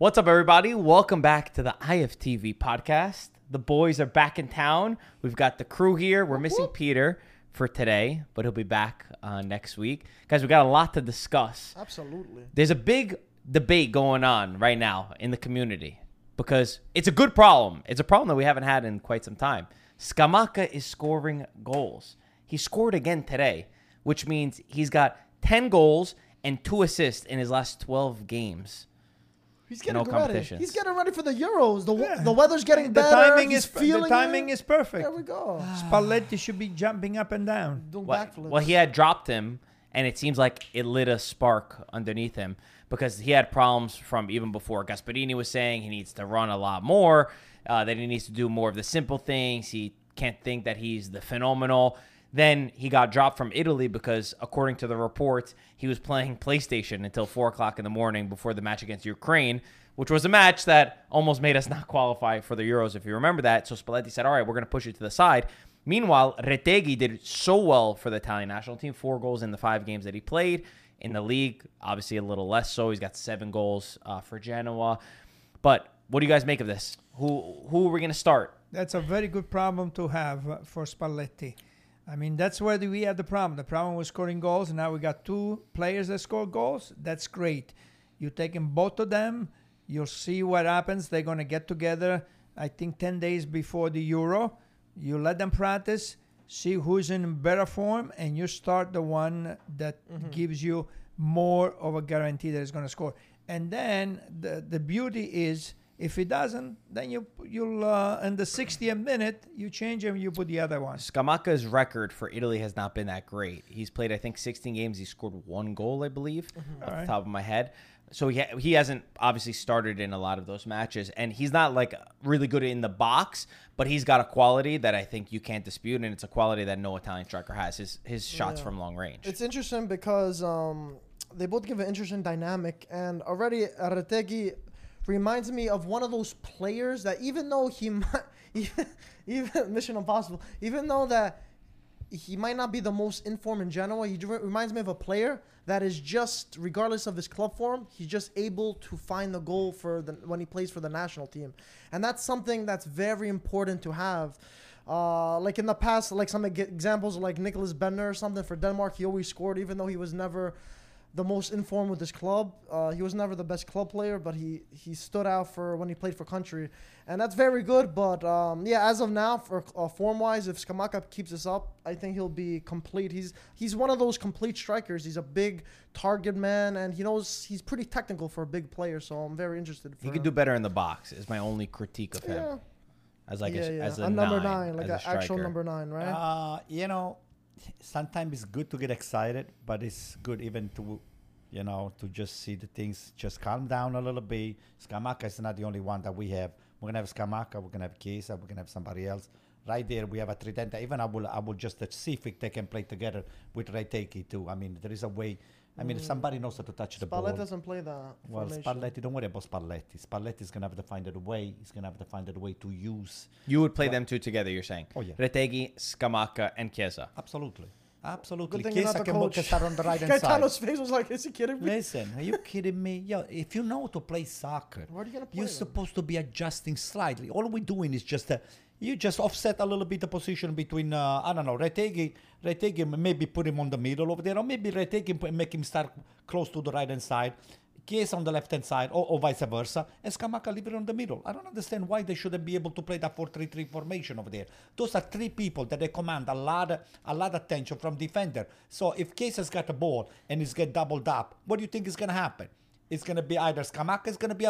What's up, everybody? Welcome back to the IFTV podcast. The boys are back in town. We've got the crew here. We're missing Peter for today, but he'll be back next week. Guys, we got a lot to discuss. Absolutely. There's a big debate going on right now in the community because it's a good problem. It's a problem that we haven't had in quite some time. Scamacca is scoring goals. He scored again today, which means he's got 10 goals and 2 assists in his last 12 games. He's getting ready. He's getting ready for the Euros. The weather's getting The better. timing is perfect. There we go. Spalletti should be jumping up and down. Doing backflips. Well, he had dropped him, and it seems like it lit a spark underneath him because he had problems from even before. Gasperini was saying he needs to run a lot more, that he needs to do more of the simple things. He can't think that he's the phenomenal. Then he got dropped from Italy because, according to the reports, he was playing PlayStation until 4 o'clock in the morning before the match against Ukraine, which was a match that almost made us not qualify for the Euros, if you remember that. So Spalletti said, all right, we're going to push it to the side. Meanwhile, Retegui did so well for the Italian national team, 4 goals in the 5 games that he played. In the league, obviously a little less so. He's got 7 goals for Genoa. But what do you guys make of this? Who are we going to start? That's a very good problem to have for Spalletti. I mean, that's where we had the problem. The problem was scoring goals, and now we got 2 players that score goals. That's great. You take them, both of them, you'll see what happens. They're going to get together, I think, 10 days before the Euro. You let them practice, see who's in better form, and you start the one that gives you more of a guarantee that is going to score. And then the beauty is, if it doesn't, then you'll in the 60th minute, you change him, you put the other one. Scamacca's record for Italy has not been that great. He's played, I think, 16 games. He scored 1 goal, I believe, off the top of my head. So he hasn't obviously started in a lot of those matches. And he's not, like, really good in the box, but he's got a quality that I think you can't dispute, and it's a quality that no Italian striker has, his shots from long range. It's interesting because they both give an interesting dynamic. And already Retegui reminds me of one of those players that even though he might, even Mission Impossible, even though that he might not be the most in form in Genoa, he reminds me of a player that is just, regardless of his club form, he's just able to find the goal when he plays for the national team. And that's something that's very important to have. Like in the past, like some examples like Nicholas Bender or something for Denmark, he always scored even though he was never the most informed with his club. He was never the best club player, but he stood out for when he played for country. And that's very good. But, as of now, for form-wise, if Scamacca keeps this up, I think he'll be complete. He's one of those complete strikers. He's a big target man, and he's pretty technical for a big player, so I'm very interested. He could do better in the box is my only critique of him. As a number 9, like an actual number 9, right? Sometimes it's good to get excited, but it's good even to, to just see the things just calm down a little bit. Scamacca is not the only one that we have. We're gonna have Scamacca, we're gonna have Chiesa, we're gonna have somebody else. Right there, we have a Tridente. Even I will just see if they can play together with Retegui too. I mean, there is a way. I mean, if somebody knows how to touch the ball. Spalletti doesn't play that. Well, formation. Spalletti, don't worry about Spalletti. Spalletti is going to have to find a way. He's going to have to find a way to use. You would play them 2 together, you're saying? Oh, yeah. Retegui, Scamacca, and Chiesa. Absolutely. Good thing Chiesa can start on the right hand side. Gaetano's face was like, is he kidding me? Listen, are you kidding me? Yo, if you know to play soccer, Where are you gonna play you're them? supposed to be adjusting slightly. All we're doing is just you just offset a little bit the position between I don't know, Retegui maybe put him on the middle over there, or maybe Retegui make him start close to the right hand side, Chiesa on the left hand side, or vice versa, and Scamacca leave it on the middle. I don't understand why they shouldn't be able to play that 4-3-3 formation over there. Those are 3 people that they command a lot of attention from defender. So if Chiesa's got the ball and he's get doubled up, what do you think is going to happen? It's going to be either Scamacca is going to be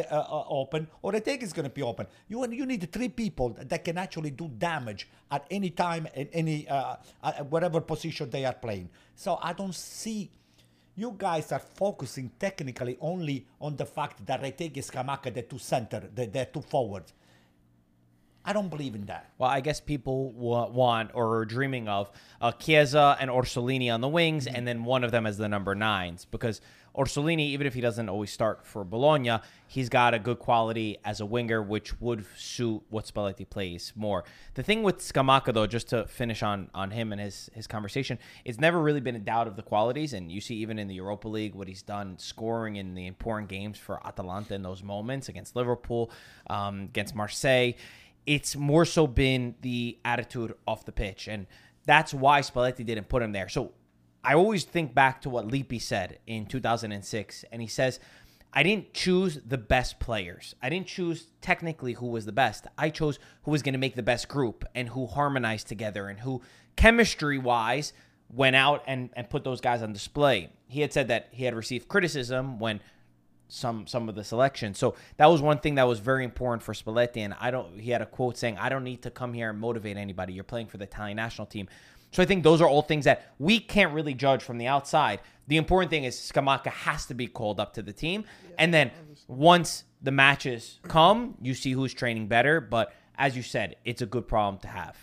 open or Retegui is going to be open. You need 3 people that can actually do damage at any time, in any whatever position they are playing. So I don't see. You guys are focusing technically only on the fact that Retegui, Scamacca, they're 2 center, they're 2 forwards. I don't believe in that. Well, I guess people want or are dreaming of Chiesa and Orsolini on the wings, and then one of them as the number 9s, because Orsolini, even if he doesn't always start for Bologna, he's got a good quality as a winger, which would suit what Spalletti plays more. The thing with Scamacca, though, just to finish on him and his conversation, it's never really been a doubt of the qualities, and you see even in the Europa League what he's done scoring in the important games for Atalanta in those moments against Liverpool, against Marseille. It's more so been the attitude off the pitch, and that's why Spalletti didn't put him there. So I always think back to what Lippi said in 2006, and he says, I didn't choose the best players. I didn't choose technically who was the best. I chose who was going to make the best group and who harmonized together and who chemistry-wise went out and put those guys on display. He had said that he had received criticism when some of the selection. So that was one thing that was very important for Spalletti. And he had a quote saying, I don't need to come here and motivate anybody. You're playing for the Italian national team. So I think those are all things that we can't really judge from the outside. The important thing is Scamacca has to be called up to the team. And then once the matches come, you see who's training better. But as you said, it's a good problem to have.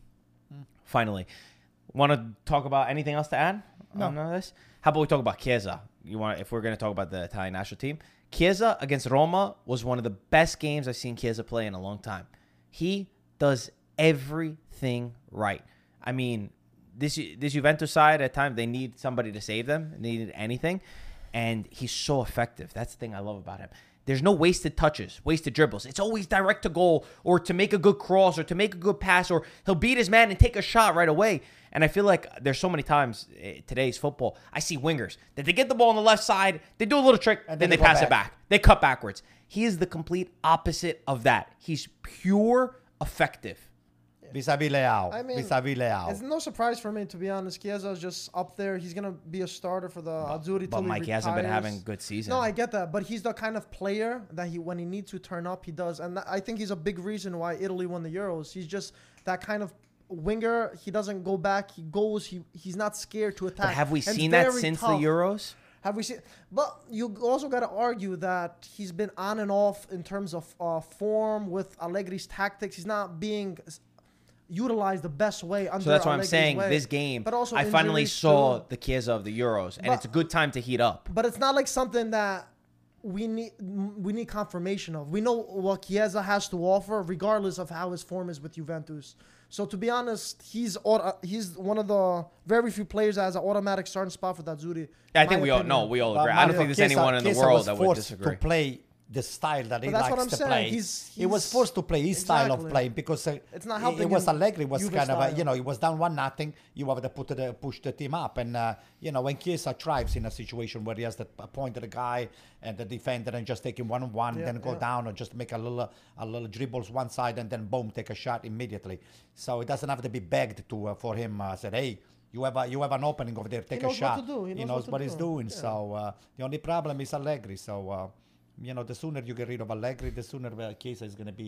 Finally, want to talk about anything else to add on this? How about we talk about Chiesa? If we're going to talk about the Italian national team, Chiesa against Roma was one of the best games I've seen Chiesa play in a long time. He does everything right. I mean, this Juventus side, at times, they need somebody to save them. They needed anything. And he's so effective. That's the thing I love about him. There's no wasted touches, wasted dribbles. It's always direct to goal or to make a good cross or to make a good pass, or he'll beat his man and take a shot right away. And I feel like there's so many times today's football, I see wingers that they get the ball on the left side, they do a little trick, and then they pass it back. They cut backwards. He is the complete opposite of that. He's pure effective. Vis-a-vis Leao. I mean, Vis-a-vis Leao. It's no surprise for me, to be honest. Chiesa is just up there. He's going to be a starter for the Azzurri. But Mike, he hasn't been having a good season. No, I get that. But he's the kind of player that when he needs to turn up, he does. And I think he's a big reason why Italy won the Euros. He's just that kind of winger. He doesn't go back. He goes. He's not scared to attack. But have we And seen that very since tough. the Euros? Have we seen? But you also got to argue that he's been on and off in terms of form with Allegri's tactics. He's not being utilized the best way under So that's why I'm Allegri's saying way. this game, But also I finally injuries saw too. the Chiesa of the Euros, and But- it's a good time to heat up. But it's not like something that we need confirmation of. We know what Chiesa has to offer, regardless of how his form is with Juventus. So to be honest, he's one of the very few players that has an automatic starting spot for the Azzurri. I think we all agree. I don't think there's anyone in the world that would disagree. To play the style that he But that's what likes I'm to saying. play. He was forced to play his style of Exactly. playing because It's not helping it was him Allegri was Juve kind of style. he was down 1-0. You have to push the team up, and when Chiesa thrives in a situation where he has to point at the guy and the defender and just take him 1-on-1, then go down or just make a little dribbles one side and then boom, take a shot immediately. So it doesn't have to be begged to for him. Said, hey. You have an opening over there. Take a knows what shot. to do. He knows what he's doing. Yeah. So the only problem is Allegri. So the sooner you get rid of Allegri, the sooner Chiesa is going to be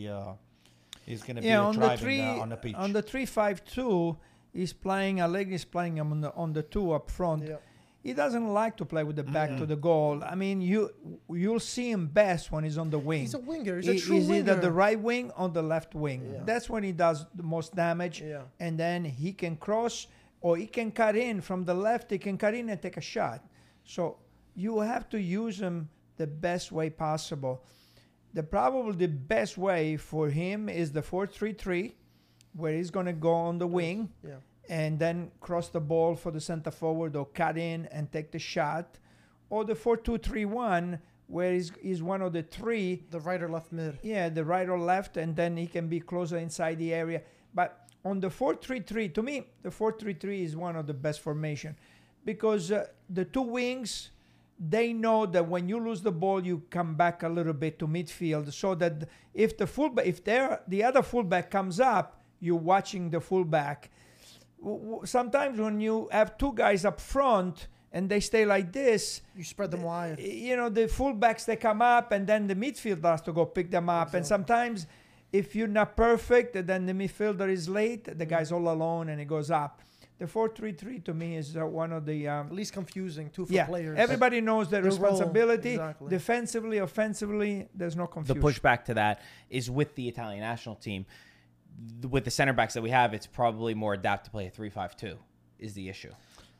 thriving on the pitch. On the 3-5-2, Allegri's playing him on the 2 up front. Yeah. He doesn't like to play with the back to the goal. I mean, you'll see him best when he's on the wing. He's a winger. He's a true He's either winger. the right wing or the left wing. Yeah. That's when he does the most damage. Yeah. And then he can cross or he can cut in from the left. He can cut in and take a shot. So you have to use him the best way possible. Probably the best way for him is the 4-3-3, where he's going to go on the wing and then cross the ball for the center forward or cut in and take the shot, or the 4-2-3-1, where he's one of the three. The right or left mid. Yeah, the right or left, and then he can be closer inside the area. But on the 4-3-3, to me, the 4-3-3 is one of the best formation because the two wings, they know that when you lose the ball, you come back a little bit to midfield, so that if the other fullback comes up, you're watching the fullback. Sometimes when you have two guys up front and they stay like this, You spread them wide. the fullbacks, they come up and then the midfielder has to go pick them up. And sometimes if you're not perfect, then the midfielder is late, the guy's all alone and it goes up. The 4-3-3 to me is one of the Least confusing too for players. Everybody knows their Their role, responsibility. exactly. Defensively, offensively, there's no The confusion. pushback to that is with the Italian national team. with the center backs that we have, it's probably more adapt to play a 3-5-2 is the issue.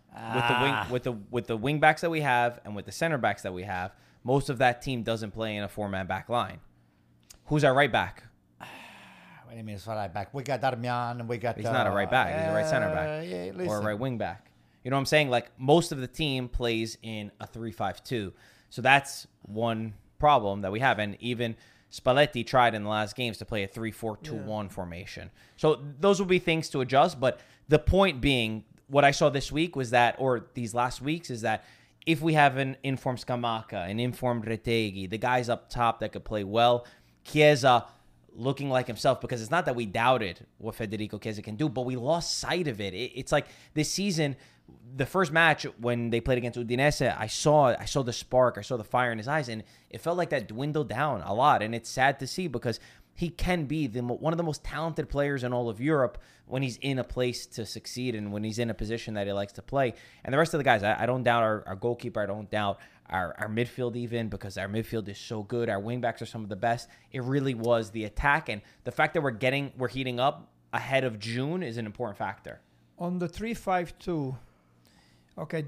With the wing backs that we have and with the center backs that we have, most of that team doesn't play in a 4-man back line. Who's our right back? What do you mean it's right back? We got Darmian, we got... He's not a right back. He's a right center back. Yeah, or a right wing back. You know what I'm saying? Like, most of the team plays in a 3-5-2. So that's one problem that we have. And even Spalletti tried in the last games to play a 3-4-2-1 formation. So those will be things to adjust. But the point being, what I saw this week was that, or these last weeks, is that if we have an informed Scamacca, an informed Retegui, the guys up top that could play well, Chiesa looking like himself, because it's not that we doubted what Federico Chiesa can do, but we lost sight of it. It's like this season, the first match when they played against Udinese, I saw the spark, I saw the fire in his eyes, and it felt like that dwindled down a lot. And it's sad to see because he can be one of the most talented players in all of Europe when he's in a place to succeed and when he's in a position that he likes to play. And the rest of the guys, I don't doubt our goalkeeper. I don't doubt our midfield even, because our midfield is so good. Our wingbacks are some of the best. It really was the attack. And the fact that we're heating up ahead of June is an important factor. On the 3-5-2, okay,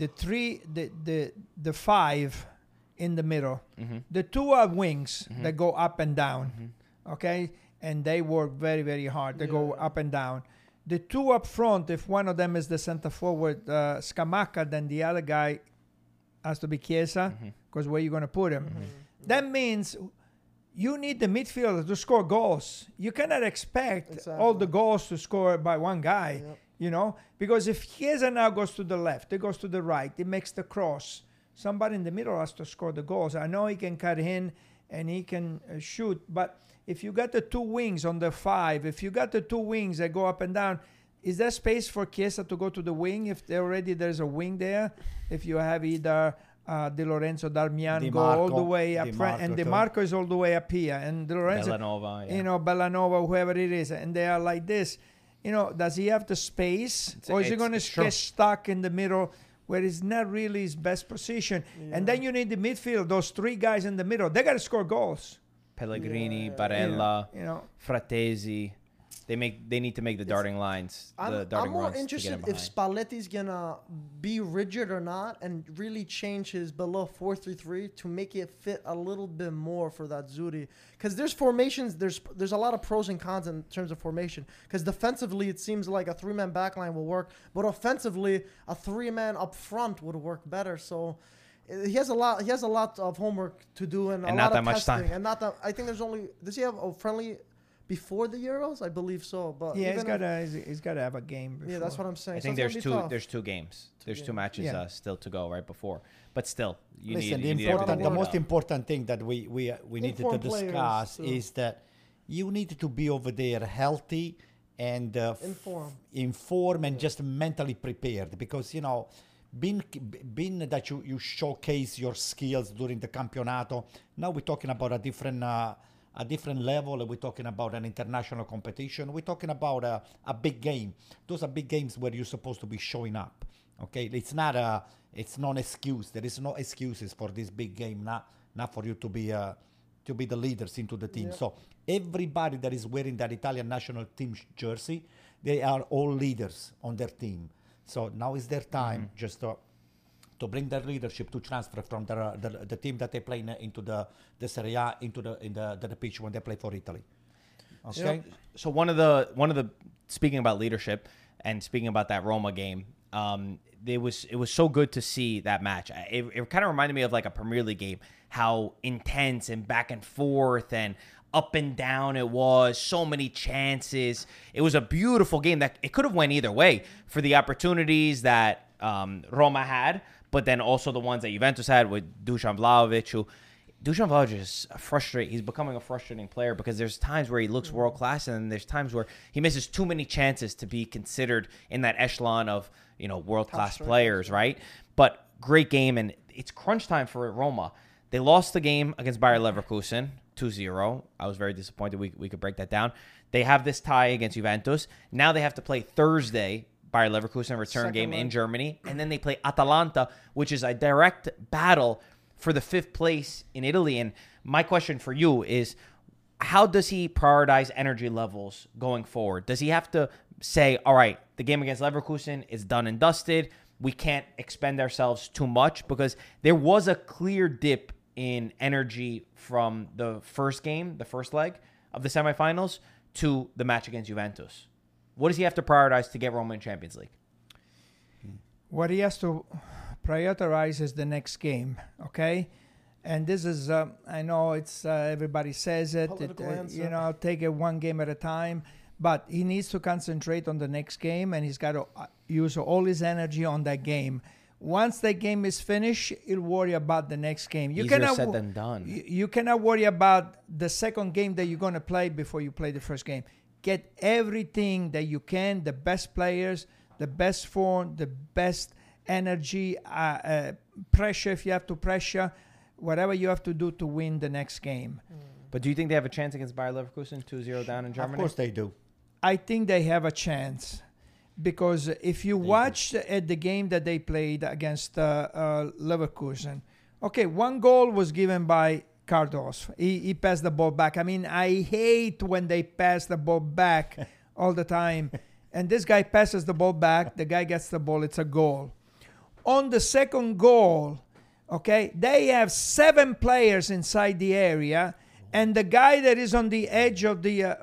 the 5 in the middle. Mm-hmm. The 2 are wings that go up and down, okay? And they work very, very hard. They go up and down. The 2 up front, if one of them is the center forward, Scamacca, then the other guy has to be Chiesa, because where you going to put him? That means you need the midfielder to score goals. You cannot expect all the goals to score by one guy, you know? Because if Chiesa now goes to the left, it goes to the right, it makes the cross. Somebody in the middle has to score the goals. I know he can cut in and he can shoot, but if you got the 2 wings on the 5, if you got the 2 wings that go up and down, is there space for Chiesa to go to the wing if there's a wing there? If you have either Di Lorenzo, Darmian go all the way up front, and DiMarco is all the way up here, and Di Lorenzo, Bellanova, whoever it is, and they are like this. You know, does he have the space, or is he going to get stuck in the middle where it's not really his best position? Yeah. And then you need the midfield, those 3 guys in the middle. They got to score goals. Pellegrini, Barella, Fratesi. They need to make the darting lines. I'm more interested if Spalletti's gonna be rigid or not, and really change his below 4-3-3 to make it fit a little bit more for that Zuri. Because there's formations, there's a lot of pros and cons in terms of formation. Because defensively, it seems like a 3-man backline will work, but offensively, a 3-man up front would work better. So he has a lot of homework to do and a lot of testing. And not that I think there's only, does he have a friendly before the Euros? I believe so. But yeah, he's got to have a game before. Yeah, that's what I'm saying. I think there's 2 games. There's 2 matches still to go right before. But still, the most important thing that we needed to discuss is that you need to be over there healthy and informed and just mentally prepared, because being that you showcase your skills during the campionato. Now we're talking about a different level. We're talking about an international competition. We're talking about a big game. Those are big games where you're supposed to be showing up. Okay, it's not an excuse. There is no excuses for this big game. Not for you to be the leaders into the team. Yeah. So everybody that is wearing that Italian national team jersey, they are all leaders on their team. So now is their time just to bring their leadership, to transfer from the team that they play into the Serie A into the pitch when they play for Italy. Okay. So one of the speaking about leadership and speaking about that Roma game, it was so good to see that match. It kind of reminded me of like a Premier League game, how intense and back and forth and up and down it was, so many chances. It was a beautiful game that it could have went either way for the opportunities that Roma had, but then also the ones that Juventus had with Dusan Vlahovic. Dusan Vlahovic is he's becoming a frustrating player, because there's times where he looks world class, and then there's times where he misses too many chances to be considered in that echelon of world class players, right? But great game, and it's crunch time for Roma. They lost the game against Bayer Leverkusen 2-0. I was very disappointed. We could break that down. They have this tie against Juventus. Now they have to play Thursday, Bayer Leverkusen return game in Germany, and then they play Atalanta, which is a direct battle for the 5th place in Italy. And my question for you is, how does he prioritize energy levels going forward? Does he have to say, all right, the game against Leverkusen is done and dusted. We can't expend ourselves too much, because there was a clear dip in energy from the first game, the first leg of the semifinals, to the match against Juventus. What does he have to prioritize to get Roma in Champions League? What he has to prioritize is the next game, okay? And this is, I know it's everybody says it, I'll take it one game at a time, but he needs to concentrate on the next game, and he's got to use all his energy on that game. Once that game is finished, he'll worry about the next game. Easier said than done. You cannot worry about the second game that you're going to play before you play the first game. Get everything that you can, the best players, the best form, the best energy, pressure if you have to pressure, whatever you have to do to win the next game. But do you think they have a chance against Bayer Leverkusen, 2-0 down in Germany? Of course they do. I think they have a chance, because if you watch at the game that they played against Leverkusen, okay, one goal was given by Cardos. He passed the ball back. I mean, I hate when they pass the ball back all the time. And this guy passes the ball back. The guy gets the ball. It's a goal. On the second goal, okay, they have 7 players inside the area, and the guy that is on the edge of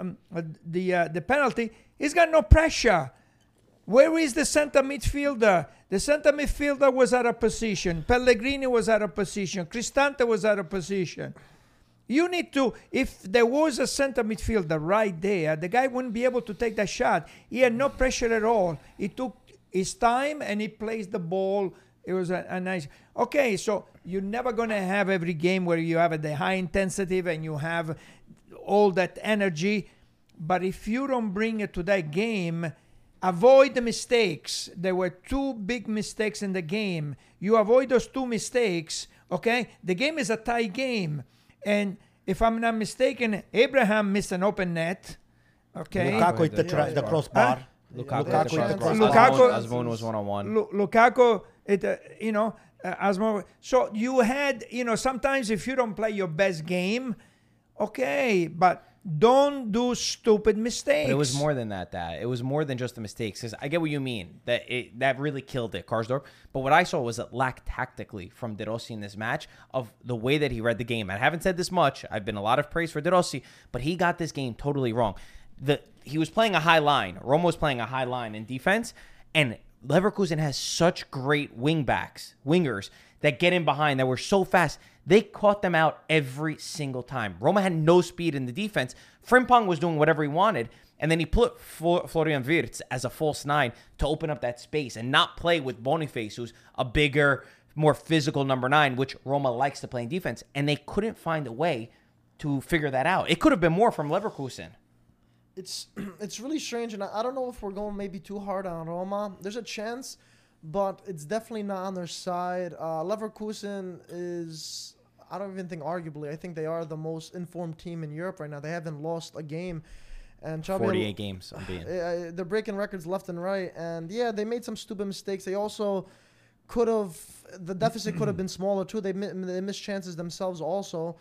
the penalty, he's got no pressure. Where is the center midfielder? The center midfielder was out of position. Pellegrini was out of position. Cristante was out of position. You need to, if there was a center midfielder right there, the guy wouldn't be able to take that shot. He had no pressure at all. He took his time and he placed the ball. It was a nice... Okay, so you're never going to have every game where you have the high intensity and you have all that energy. But if you don't bring it to that game, avoid the mistakes. There were 2 big mistakes in the game. You avoid those 2 mistakes, okay? The game is a tie game. And if I'm not mistaken, Abraham missed an open net, okay? Lukaku hit the crossbar. Lukaku hit the crossbar. Azmoun was one-on-one. Lukaku, Azmoun. So you had, sometimes if you don't play your best game, okay, but don't do stupid mistakes. But it was more than that. It was more than just the mistakes. Because I get what you mean. That really killed it, Karsdorp. But what I saw was a lack tactically from De Rossi in this match of the way that he read the game. I haven't said this much. I've been a lot of praise for De Rossi, but he got this game totally wrong. He was playing a high line. Roma was playing a high line in defense, and Leverkusen has such great wingers that get in behind that were so fast. They caught them out every single time. Roma had no speed in the defense. Frimpong was doing whatever he wanted, and then he put Florian Wirtz as a false 9 to open up that space and not play with Boniface, who's a bigger, more physical number 9, which Roma likes to play in defense, and they couldn't find a way to figure that out. It could have been more from Leverkusen. It's really strange, and I don't know if we're going maybe too hard on Roma. There's a chance, but it's definitely not on their side. Leverkusen is... I don't even think arguably. I think they are the most informed team in Europe right now. They haven't lost a game. And 48 games. They're breaking records left and right. And yeah, they made some stupid mistakes. They also could have, the deficit could have been smaller too. They missed chances themselves also.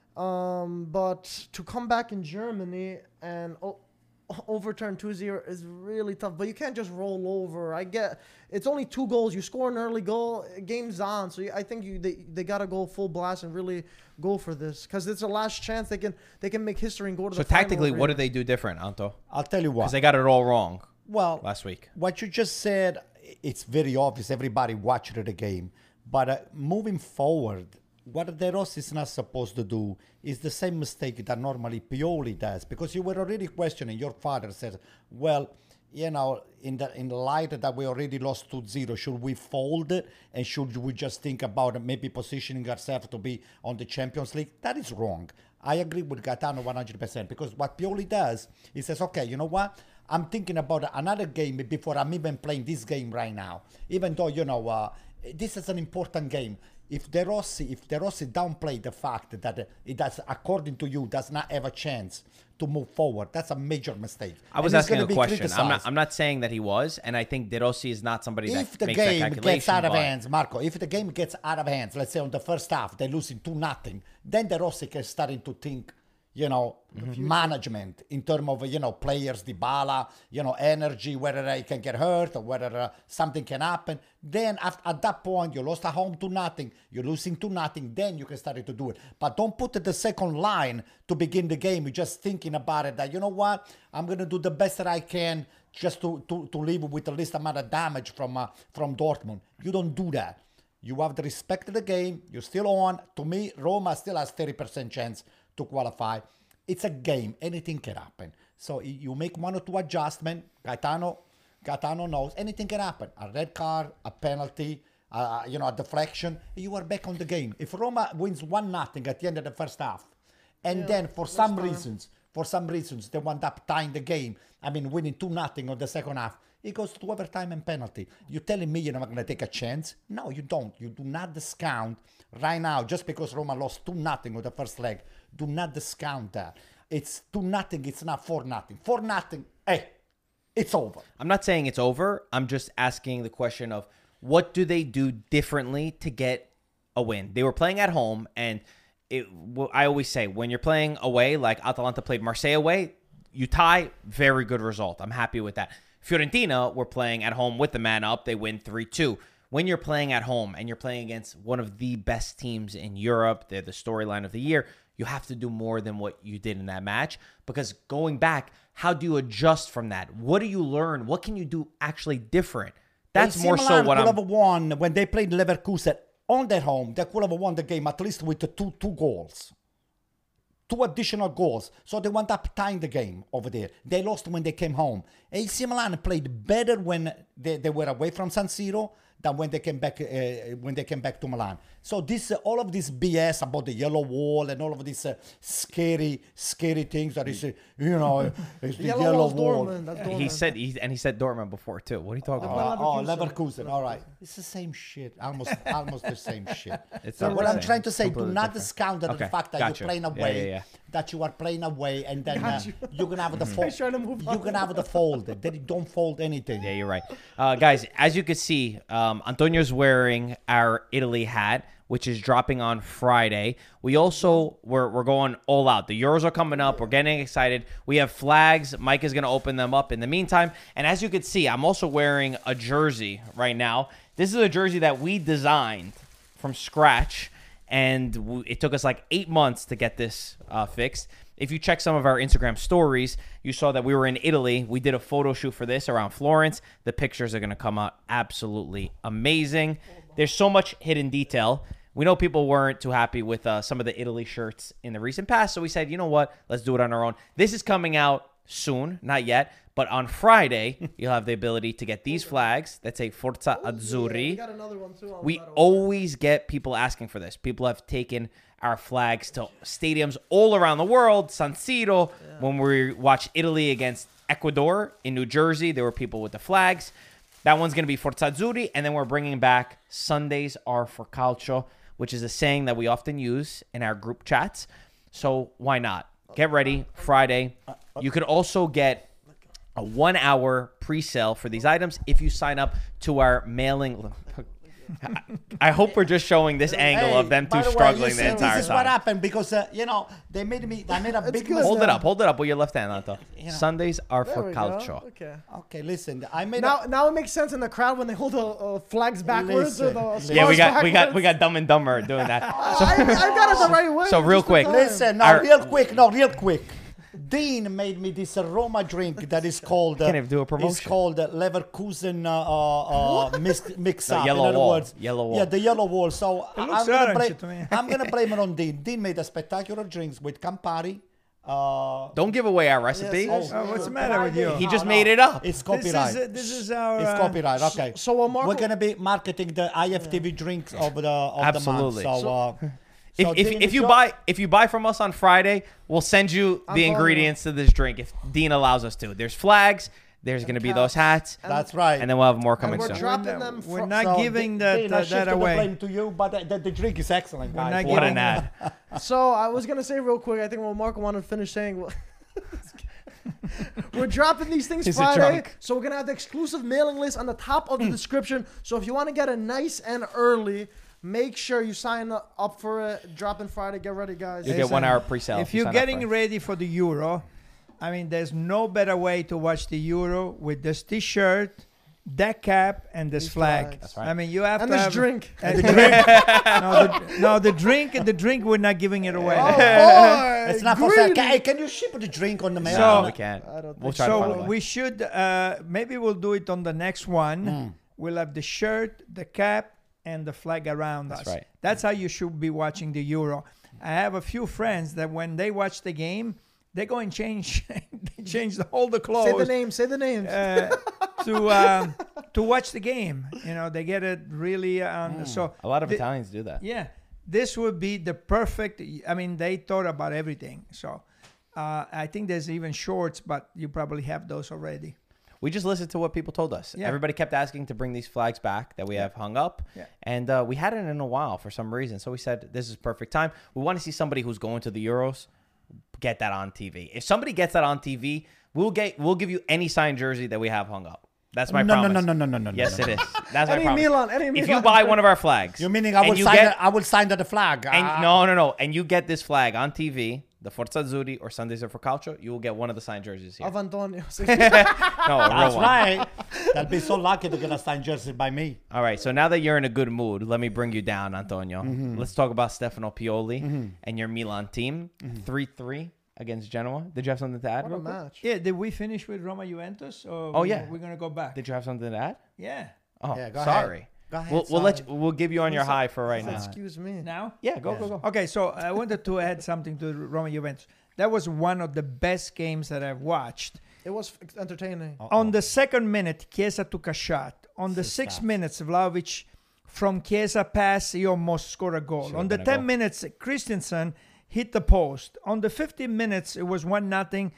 But to come back in Germany and overturn 2-0 is really tough. But you can't just roll over. I get it's only 2 goals. You score an early goal, game's on. So I think they got to go full blast and really go for this because it's a last chance. They can make history and go to the final. So tactically, what do they do different, Anto? I'll tell you what. Because they got it all wrong. Well, last week. What you just said, it's very obvious. Everybody watched the game. But moving forward, what De Rossi is not supposed to do is the same mistake that normally Pioli does, because you were already questioning. Your father said, well, in the light that we already lost 2-0, should we fold and should we just think about maybe positioning ourselves to be on the Champions League? That is wrong. I agree with Gaetano 100%, because what Pioli does, he says, okay, you know what? I'm thinking about another game before I'm even playing this game right now, even though, this is an important game. If De Rossi downplay the fact that it does, according to you, does not have a chance to move forward, that's a major mistake. I was asking a question. I'm not saying that he was, and I think De Rossi is not somebody that makes that calculation. If the game gets out of hands, Marco, if the game gets out of hands, let's say on the first half, they're losing 2-0, then De Rossi can start to think, management in terms of, players, Dybala, energy, whether he can get hurt or whether something can happen. Then at that point, you lost at home 2-0, you're losing 2-0, then you can start to do it. But don't put the second line to begin the game. You're just thinking about it that, you know what, I'm going to do the best that I can just to leave with the least amount of damage from Dortmund. You don't do that. You have the respect of the game. You're still on. To me, Roma still has 30% chance to qualify. It's a game. Anything can happen. So you make 1 or 2 adjustments. Gaetano knows anything can happen. A red card, a penalty, a deflection. You are back on the game. If Roma wins 1-0 at the end of the first half, and then for some reasons, they wind up tying the game. Winning 2-0 on the second half. It goes to overtime and penalty. You're telling me you're not going to take a chance? No, you don't. You do not discount right now, just because Roma lost 2-0 on the first leg. Do not discount that. It's 2-0. It's not 4-0. 4-0. Hey, it's over. I'm not saying it's over. I'm just asking the question of what do they do differently to get a win? They were playing at home, and I always say when you're playing away, like Atalanta played Marseille away, you tie, very good result. I'm happy with that. Fiorentina were playing at home with the man up. They win 3-2. When you're playing at home and you're playing against one of the best teams in Europe, they're the storyline of the year, you have to do more than what you did in that match. Because going back, how do you adjust from that? What do you learn? What can you do actually different? That's AC more so Milan what could I'm... have won when they played Leverkusen on their home. They could have won the game at least with the two goals. 2 additional goals. So they wound up tying the game over there. They lost when they came home. AC Milan played better when they were away from San Siro than when they came back to Milan. So this all of this BS about the yellow wall and all of these scary things that is it's the yellow wall. Dortmund, that's Dortmund. He said Dortmund before too. What are you talking about? Leverkusen. All right, it's the same shit. Almost the same shit. It's So not what the I'm same. trying to say, do Completely not different. discount the Okay, fact that got you're you. playing away. Yeah. That you are playing away, and then Got you. you're gonna have the fold. trying to move on. You're gonna have the fold. Then you don't fold anything. Yeah, you're right. Guys, as you can see, Antonio's wearing our Italy hat, which is dropping on Friday. We also, we're going all out. The Euros are coming up. We're getting excited. We have flags. Mike is going to open them up in the meantime. And as you can see, I'm also wearing a jersey right now. This is a jersey that we designed from scratch, and it took us like 8 months to get this fixed. If you check some of our Instagram stories, you saw that we were in Italy. We did a photo shoot for this around Florence. The pictures are going to come out absolutely amazing. There's so much hidden detail. We know people weren't too happy with some of the Italy shirts in the recent past, so we said, you know what? Let's do it on our own. This is coming out soon, not yet, but on Friday, you'll have the ability to get these flags that say Forza Azzurri. We got another one too. We always get people asking for this. People have taken our flags to stadiums all around the world. San Siro, when we watched Italy against Ecuador in New Jersey, there were people with the flags. That one's going to be Forza Azzurri, and then we're bringing back Sundays are for Calcio, which is a saying that we often use in our group chats. So why not? Get ready, Friday. You could also get a 1-hour pre-sale for these items if you sign up to our mailing. I hope we're just showing this angle of them two struggling the entire This is what time. happened because they made me. I made a big good. mistake. Hold it up with your left hand, Anto. Sundays are There for we go. Calcio. Okay. Okay, listen. I made Now it makes sense in the crowd when they hold the flags backwards or the Listen. Yeah, stars we backwards. got Dumb and Dumber doing that. I got it the right way. So real just the quick. time. Listen, Our- real quick. Dean made me this aroma drink that is called. Can't even do a promotion. It's called Leverkusen mix up. yellow in other wall. words, Yellow wall. Yeah, the yellow wall. So looks orange to me. I'm gonna blame it on Dean. Dean made a spectacular drinks with Campari. Don't give away our recipe. Yes, Oh, what's the matter with you? He just made it up. It's copyright. This is our. It's copyright. Okay. So Marco, We're gonna be marketing the IFTV drinks of the Absolutely. month. So, Dean, If you buy from us on Friday, we'll send you the following ingredients to this drink if Dean allows us to. There's flags. There's going to be those hats. that's right. And then we'll have more coming we're soon. dropping them. We're from- not So, giving Dean, I that shifted the away. blame to you, but the drink is excellent, guys. not What giving- an ad. So I was gonna say real quick. I think what Marco wanted to finish saying. We're dropping these things He's a Friday, drunk. so we're gonna have the exclusive mailing list on the top of the description. So if you want to get a nice and early, Make sure you sign up for it. Dropping Friday. Get ready, guys. You get 1 hour pre-sale. If you you're sign up getting for it. ready for the Euro, I mean, there's no better way to watch the Euro with this T-shirt, that cap, and this These flag. flags. That's right. I mean, you have And to this have drink. and the drink. No, the drink. We're not giving it away. Oh, boy. It's not for sale. Greedy. Hey, can you ship the drink on the mail? So- No, we can't. I don't We'll think try to find a So way. we should maybe we'll do it on the next one. We'll have the shirt, the cap, and the flag around That's us. right. That's how you should be watching the Euro. I have a few friends that when they watch the game, they go and change they change all the clothes Say the name. Say the names. to watch the game. You know, they get it really on. So A lot of the- Italians do that. yeah, this would be the perfect. I mean, they thought about everything. So I think there's even shorts, but you probably have those already. We just listened to what people told us. Yeah. Everybody kept asking to bring these flags back that we have hung up. Yeah. And we hadn't in a while for some reason. So we said, this is perfect time. We want to see somebody who's going to the Euros get that on TV. If somebody gets that on TV, we'll give you any signed jersey that we have hung up. That's my No, promise. no. Yes, no. it is. That's my Any promise. Milan. Any If Milan. you buy one of our flags. You meaning I and will you sign? get- I will sign the flag. And no. And you get this flag on TV, the Forza Azzurri or Sundays are for Calcio, you will get one of the signed jerseys here. Of Antonio. No, a real That's one. right. They'll be so lucky to get a signed jersey by me. All right, so now that you're in a good mood, let me bring you down, Antonio. Mm-hmm. Let's talk about Stefano Pioli and your Milan team. Mm-hmm. 3-3 against Genoa. Did you have something to add? What a real quick? match. Yeah, did we finish with Roma Juventus? Or Oh, yeah. we're gonna go back. Did you have something to add? Yeah. Oh, Yeah, go sorry. ahead. Go ahead, We'll let you, we'll give you on your high for right now. Excuse me. Now. Yeah, go. Okay, so I wanted to add something to Roma Juventus. That was one of the best games that I've watched. It was entertaining. On the second minute, Chiesa took a shot. On the 6 minutes, Vlahovic from Chiesa pass, he almost scored a goal. Should've On the been a 10 goal. minutes, Christensen hit the post. On the 15 minutes, it was 1-0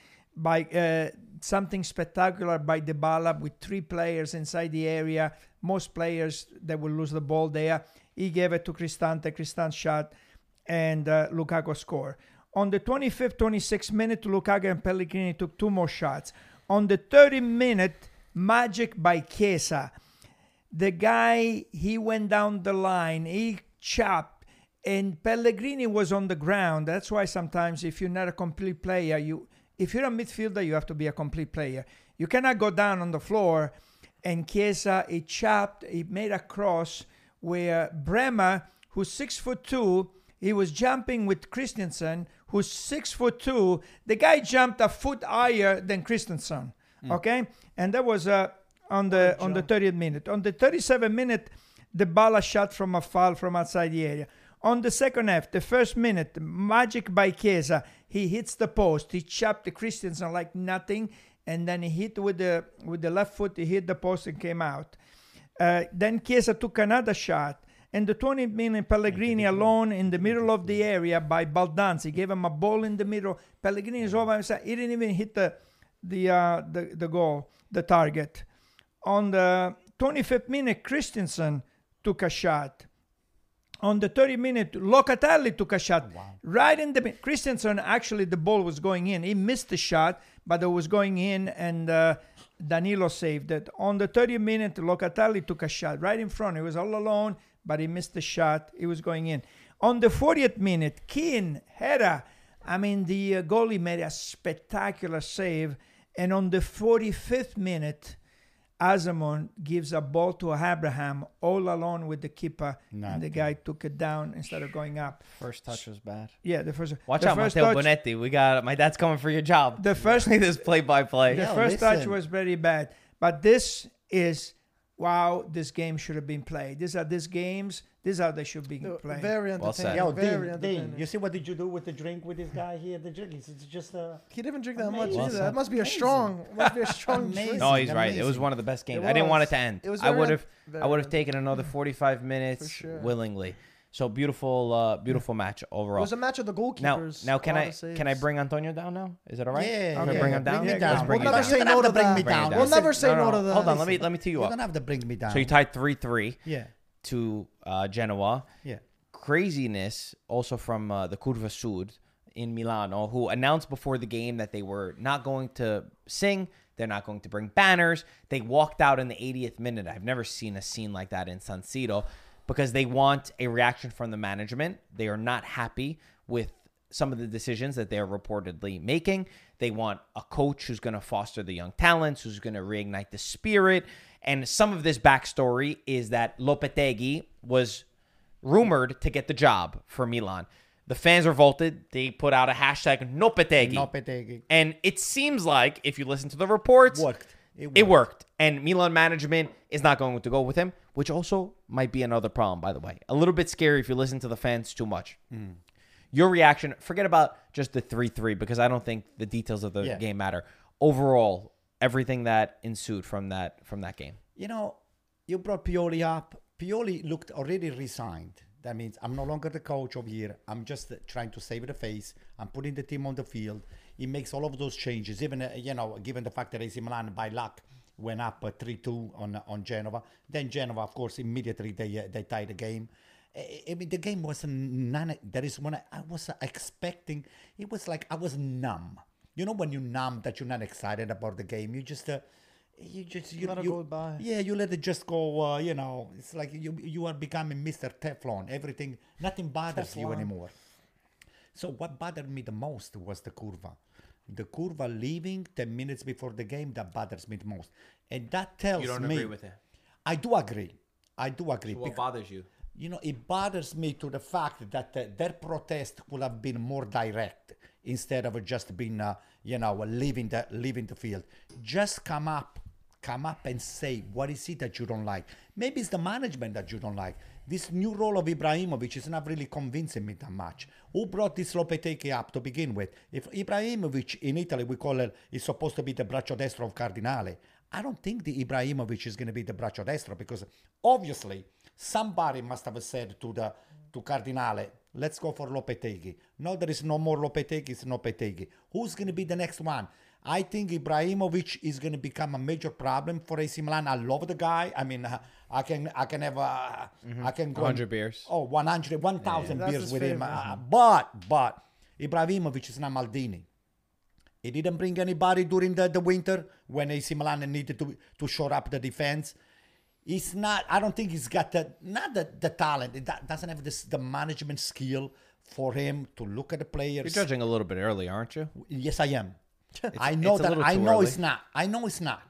by something spectacular by Dybala with 3 players inside the area. Most players that will lose the ball there. He gave it to Cristante. Cristante shot, and Lukaku scored. On the 25th, 26th minute, Lukaku and Pellegrini took 2 more shots. On the 30th minute, magic by Chiesa. The guy, he went down the line, he chopped, and Pellegrini was on the ground. That's why sometimes if you're not a complete player, if you're a midfielder, you have to be a complete player. You cannot go down on the floor. And Chiesa, he chopped, he made a cross where Bremer, who's 6'2", he was jumping with Christensen, who's 6'2". The guy jumped a foot higher than Christensen. Okay, and that was on the 30th minute. On the 37th minute, the Dybala shot from a foul from outside the area. On the second half, the first minute, magic by Chiesa, he hits the post. He chopped the Christensen like nothing, and then he hit with the left foot. He hit the post and came out. Then Chiesa took another shot. And the 20th minute, Pellegrini alone in the middle of the area by Baldanzi. He gave him a ball in the middle. Pellegrini is over. He didn't even hit the goal, the target. On the 25th minute, Christensen took a shot. On the 30th minute, Locatelli took a shot. Wow. Right in the Christensen, actually, the ball was going in. He missed the shot, but it was going in, and Danilo saved it. On the 30th minute, Locatelli took a shot right in front. He was all alone, but he missed the shot. It was going in. On the 40th minute, Keane, header. I mean, the goalie made a spectacular save. And on the 45th minute, Azamon gives a ball to Abraham all alone with the keeper, and the guy took it down instead of going up. First touch was bad. Yeah, the first. Watch the out, first Matteo touch, Bonetti. We got my dad's coming for your job. The first, This play-by-play. the Yeah, first touch listen. was very bad, but this is wow. This game should have been played. These games. These are they should be played. Very Well said. entertaining. Yo, very Dean, entertaining. you see what did you do with the drink with this guy here? The drink, it's just He didn't drink that much Amazing. either. That must be a strong. Must be a strong Amazing. drink. No, he's right. It was Amazing. one of the best games. It I didn't want it was. to end. It was I very would have. very I would have taken another 45 minutes sure. willingly. So beautiful match It overall. was a match of the goalkeepers. Now can A lot I of saves. can I bring Antonio down now? Is that all right? Yeah, Can I yeah. bring him down? Bring me Yeah, down. Let's bring We'll you never down. say You no don't to have bring that. me Bring you down. down. We'll never say no to that. Hold on, let me tee you You up. don't have to bring me down. So you tied 3-3 Yeah, to Genoa. yeah. Craziness also from the Curva Sud in Milano, who announced before the game that they were not going to sing. They're not going to bring banners. They walked out in the 80th minute. I've never seen a scene like that in San Siro. because they want a reaction from the management. They are not happy with some of the decisions that they're reportedly making. They want a coach who's going to foster the young talents, who's going to reignite the spirit. And some of this backstory is that Lopetegui was rumored to get the job for Milan. The fans revolted. They put out a hashtag Lopetegui. Lopetegui. And it seems like, if you listen to the reports, it worked. And Milan management is not going to go with him, which also might be another problem, by the way. A little bit scary if you listen to the fans too much. Your reaction, forget about just the 3-3, because I don't think the details of the game matter. Overall, everything that ensued from that game. You know, you brought Pioli up. Pioli looked already resigned. That means I'm no longer the coach of here. I'm just trying to save the face. I'm putting the team on the field. He makes all of those changes, even, given the fact that AC Milan, by luck, went up 3-2 on Genova. Then Genova, of course, immediately they tied the game. I mean, the game was there is when I was expecting, it was like I was numb. You know, when you're numb, that you're not excited about the game, you let it go by. Yeah, you let it just go. It's like you are becoming Mr. Teflon. Everything, nothing bothers you anymore. So what bothered me the most was the curva. The curva leaving 10 minutes before the game, that bothers me the most. And that tells me... You don't agree with it? I do agree. So what bothers you? You know, it bothers me to the fact that their protest could have been more direct instead of just being, leaving the field. Just come up and say, what is it that you don't like? Maybe it's the management that you don't like. This new role of Ibrahimovic is not really convincing me that much. Who brought this Lopetegui up to begin with? If Ibrahimovic, in Italy, we call it, is supposed to be the braccio destro of Cardinale, I don't think the Ibrahimovic is going to be the braccio destro, because obviously somebody must have said to Cardinale, let's go for Lopetegui. No, there is no more Lopetegui, it's Lopetegui. Who's going to be the next one? I think Ibrahimovic is going to become a major problem for AC Milan. I love the guy. I mean, I can have I can go 100 beers. Oh, 1,000 That's beers his with him. favorite. But Ibrahimovic is not Maldini. He didn't bring anybody during the winter when AC Milan needed to shore up the defense. He's not. I don't think he's got the talent. It doesn't have the management skill for him to look at the players. You're judging a little bit early, aren't you? Yes, I am. I know it's a that. little I too know early. it's not. I know it's not.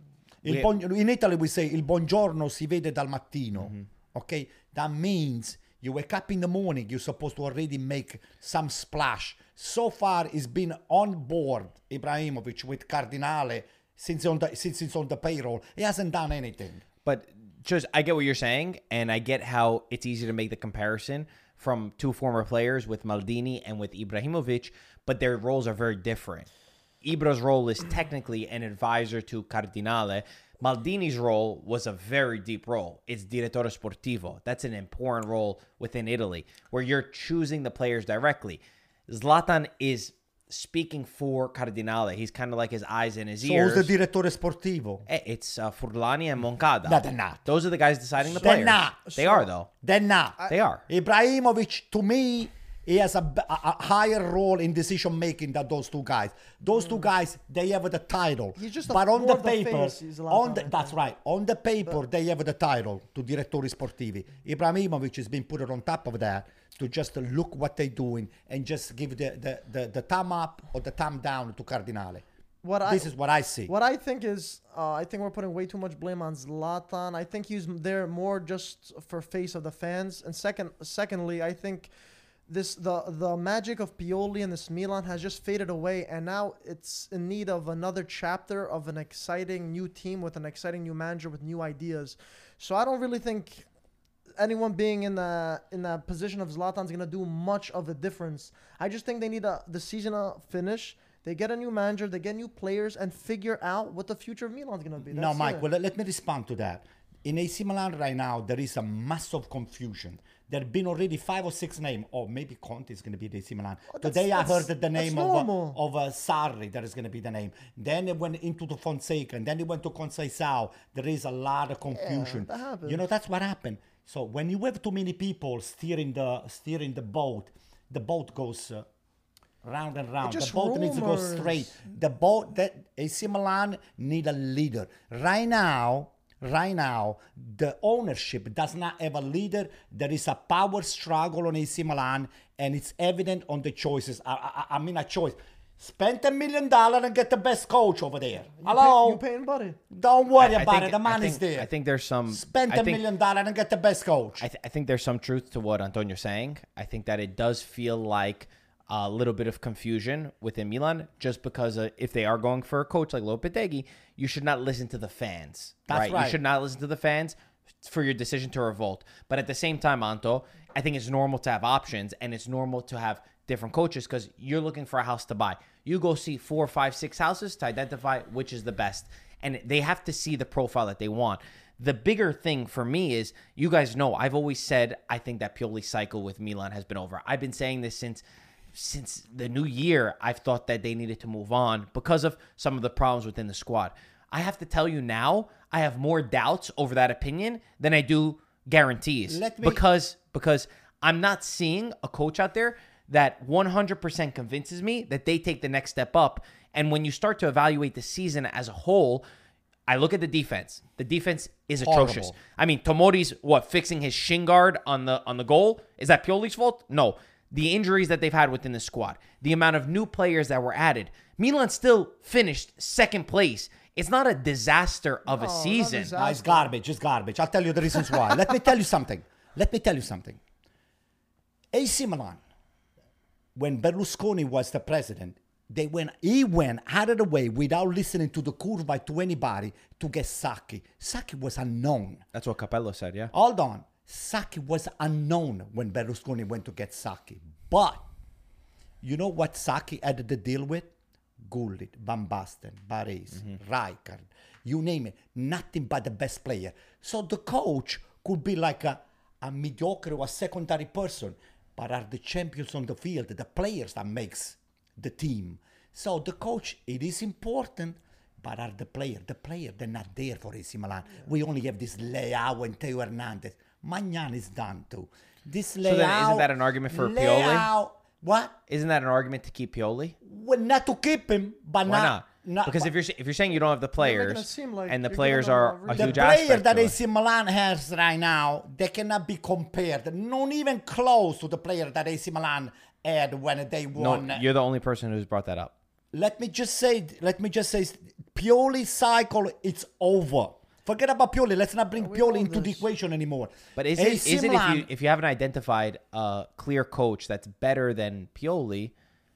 In Italy we say il buongiorno si vede dal mattino. Okay, that means you wake up in the morning, you're supposed to already make some splash. So far, he's been on board, Ibrahimovic, with Cardinale since he's on the payroll. He hasn't done anything. But just, I get what you're saying, and I get how it's easy to make the comparison from two former players with Maldini and with Ibrahimovic, but their roles are very different. Ibra's role is technically an advisor to Cardinale. Maldini's role was a very deep role. It's direttore sportivo. That's an important role within Italy, where you're choosing the players directly. Zlatan is speaking for Cardinale. He's kind of like his eyes and his ears. So who's the direttore sportivo? It's Furlani and Moncada. No, they're not. Those are the guys deciding the They're players. not. They are, though. They're not. They are. Ibrahimovic, to me, he has a higher role in decision making than those two guys. Those two guys, they have the title. He's just but on more the of the paper, face, he's a lot better. that's right. On the paper, they have the title to direttori sportivi. Ibrahimovic has been put on top of that to just look what they're doing and just give the thumb up or the thumb down to Cardinale. This is what I see. What I think is, I think we're putting way too much blame on Zlatan. I think he's there more just for face of the fans. And secondly, I think the magic of Pioli and this Milan has just faded away, and now it's in need of another chapter of an exciting new team with an exciting new manager with new ideas. So I don't really think anyone being in the position of Zlatan's gonna do much of a difference. I just think they need the season to finish. They get a new manager, they get new players, and figure out what the future of Milan's gonna be. No, Mike. Well, let me respond to that. In AC Milan right now, there is a massive confusion. There have been already 5 or 6 names. Oh, maybe Conte is going to be the AC Milan. Today I heard the name of Sarri. That is going to be the name. Then it went into the Fonseca, and then it went to Conceição. There is a lot of confusion. Yeah, that happens. You know, that's what happened. So when you have too many people steering the boat goes round and round. The boat needs to go straight. The boat that AC Milan need a leader right now. right now, the ownership does not have a leader. There is a power struggle on AC Milan, and it's evident on the choices. I mean, a choice. Spend $1 million and get the best coach over there. Hello? You paying buddy. Don't worry I about think- it. The man is I there. think there's some. Spend I $1 think- million and get the best coach. I think there's some truth to what Antonio's saying. I think that it does feel like a little bit of confusion within Milan, just because if they are going for a coach like Lopetegui, you should not listen to the fans. That's right. You should not listen to the fans for your decision to revolt. But at the same time, Anto, I think it's normal to have options, and it's normal to have different coaches because you're looking for a house to buy. You go see 4, 5, 6 houses to identify which is the best. And they have to see the profile that they want. The bigger thing for me is, you guys know, I've always said I think that Pioli's cycle with Milan has been over. I've been saying this since the new year. I've thought that they needed to move on because of some of the problems within the squad. I have to tell you now, I have more doubts over that opinion than I do guarantees. Because I'm not seeing a coach out there that 100% convinces me that they take the next step up. And when you start to evaluate the season as a whole, I look at the defense. The defense is atrocious. Horrible. I mean, Tomori's fixing his shin guard on the goal? Is that Pioli's fault? No. The injuries that they've had within the squad, the amount of new players that were added. Milan still finished second place. It's not a disaster of a No, not season. disaster. No, it's garbage. It's garbage. I'll tell you the reasons why. Let me tell you something. AC Milan, when Berlusconi was the president, he went out of the way without listening to the curva to anybody to get Sacchi. Sacchi was unknown. That's what Capello said, yeah. Hold on. Sacchi was unknown when Berlusconi went to get Sacchi. But you know what Sacchi had to deal with? Gullit, Van Basten, Baresi, Rijkaard, you name it. Nothing but the best player. So the coach could be like a mediocre or a secondary person, but are the champions on the field, the players that makes the team. So the coach, it is important, but are the player, they're not there for AC Milan. Yeah. We only have this Leao and Teo Hernandez. Magnan is done too. This Leao. So then isn't that an argument for Pioli? What? Isn't that an argument to keep Pioli? Well, not to keep him, but Why not? Because if you're saying you don't have the players, it seem like and the you're players giving are them a a the huge player aspect that to it. AC Milan has right now, they cannot be compared. Not even close to the player that AC Milan had when they won. No, you're the only person who's brought that up. Let me just say, Pioli's cycle, it's over. Forget about Pioli. Let's not bring Pioli into the equation anymore. But is it if you haven't identified a clear coach that's better than Pioli?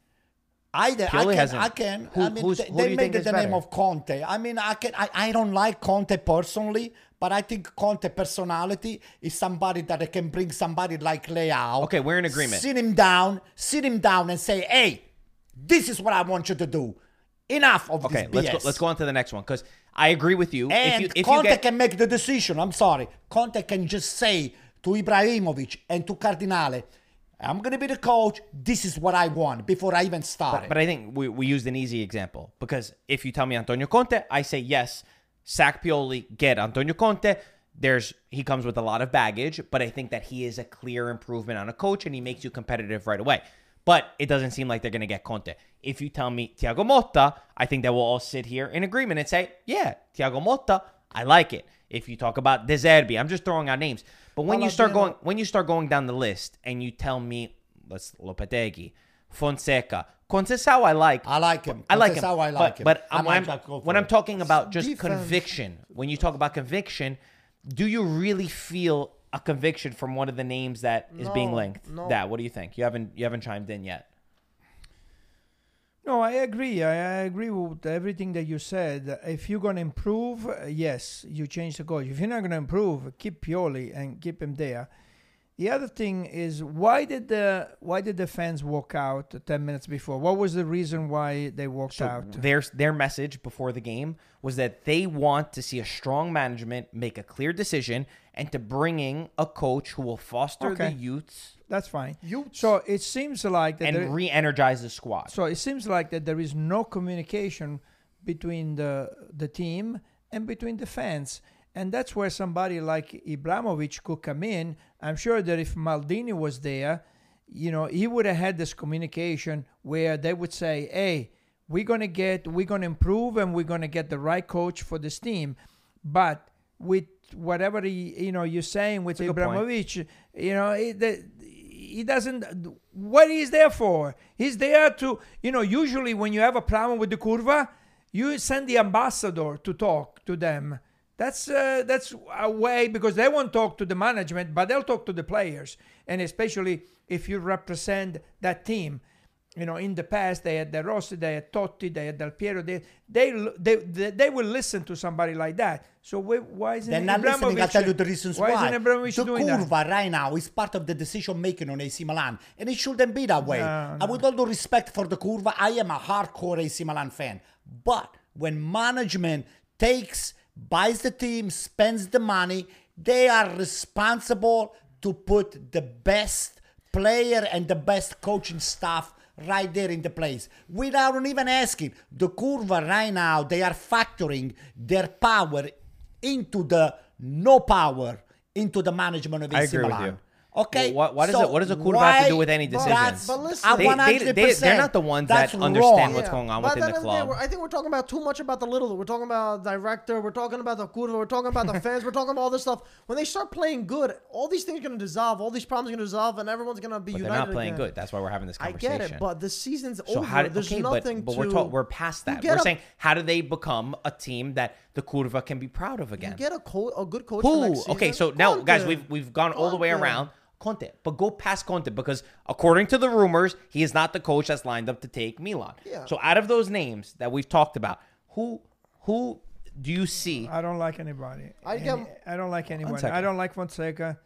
I can. Who do you They made think is the name better? of Conte. I mean, I don't like Conte personally, but I think Conte personality is somebody that can bring somebody like Leao. Okay, we're in agreement. Sit him down and say, hey, this is what I want you to do. Enough of this BS. let's go on to the next one, because I agree with you. And if Conte you get, can make the decision. I'm sorry. Conte can just say to Ibrahimovic and to Cardinale, I'm going to be the coach. This is what I want before I even start. but I think we used an easy example, because if you tell me Antonio Conte, I say yes, sack Pioli, get Antonio Conte. He comes with a lot of baggage, but I think that he is a clear improvement on a coach, and he makes you competitive right away. But it doesn't seem like they're going to get Conte. If you tell me Thiago Motta, I think that we'll all sit here in agreement and say, yeah, Thiago Motta, I like it. If you talk about De Zerbi, I'm just throwing out names. But when you start going down the list and you tell me, Lopetegui, Fonseca, Conceição, I like him. But when I'm talking about just Defense. conviction, when you talk about conviction, do you really feel a conviction from one of the names that is being linked? No. What do you think? You haven't chimed in yet. No, I agree. I agree with everything that you said. If you're going to improve, yes, you change the coach. If you're not going to improve, keep Pioli and keep him there. The other thing is, why did the fans walk out 10 minutes before? What was the reason why they walked out? Their message before the game was that they want to see a strong management make a clear decision and to bring in a coach who will foster the youths. That's fine. So it seems like that and re-energize the squad. So it seems like that there is no communication between the team and between the fans. And that's where somebody like Ibrahimovic could come in. I'm sure that if Maldini was there, he would have had this communication where they would say, hey, we're going to improve and we're going to get the right coach for this team. But with whatever you're saying with That's a good point. Ibrahimovic. He doesn't. What he's there for? He's there to. Usually when you have a problem with the curva, you send the ambassador to talk to them. That's a way, because they won't talk to the management, but they'll talk to the players, and especially if you represent that team. In the past they had De Rossi, they had Totti, they had Del Piero. They will listen to somebody like that. So why isn't They're not listening. I'll tell you the reasons why. Why isn't Ibrahimovic The doing that? curva right now is part of the decision making on AC Milan, and it shouldn't be that way. No. And with all due respect for the curva, I am a hardcore AC Milan fan. But when management buys the team, spends the money, they are responsible to put the best player and the best coaching staff right there in the place without even asking. The curva right now, they are factoring their power into the no power into the management of AC I agree with Milan. you. Okay, What does the curva have to why- do with any decisions? But listen, They're not the ones that that's understand wrong. what's going on By within the end of day, club. I think we're talking about too much about the little. We're talking about director. We're talking about the curva. We're talking about the fans. We're talking about all this stuff. When they start playing good, all these things are going to dissolve. All these problems are going to dissolve, and everyone's going to be But united. they're not playing again. good. That's why we're having this I conversation. get it, but the season's So over. how There's okay, nothing but to. we're past that. get We're a- saying, how do they become a team that the curva can be proud of You again? get a good coach. For Who? next Okay, season. so now, guys, Conte. we've gone all the way Conte. around. Conte, but go past Conte, because according to the rumors, he is not the coach that's lined up to take Milan. Yeah. So out of those names that we've talked about, who do you see? I don't like anybody. I don't like anybody. second. I don't like Fonseca.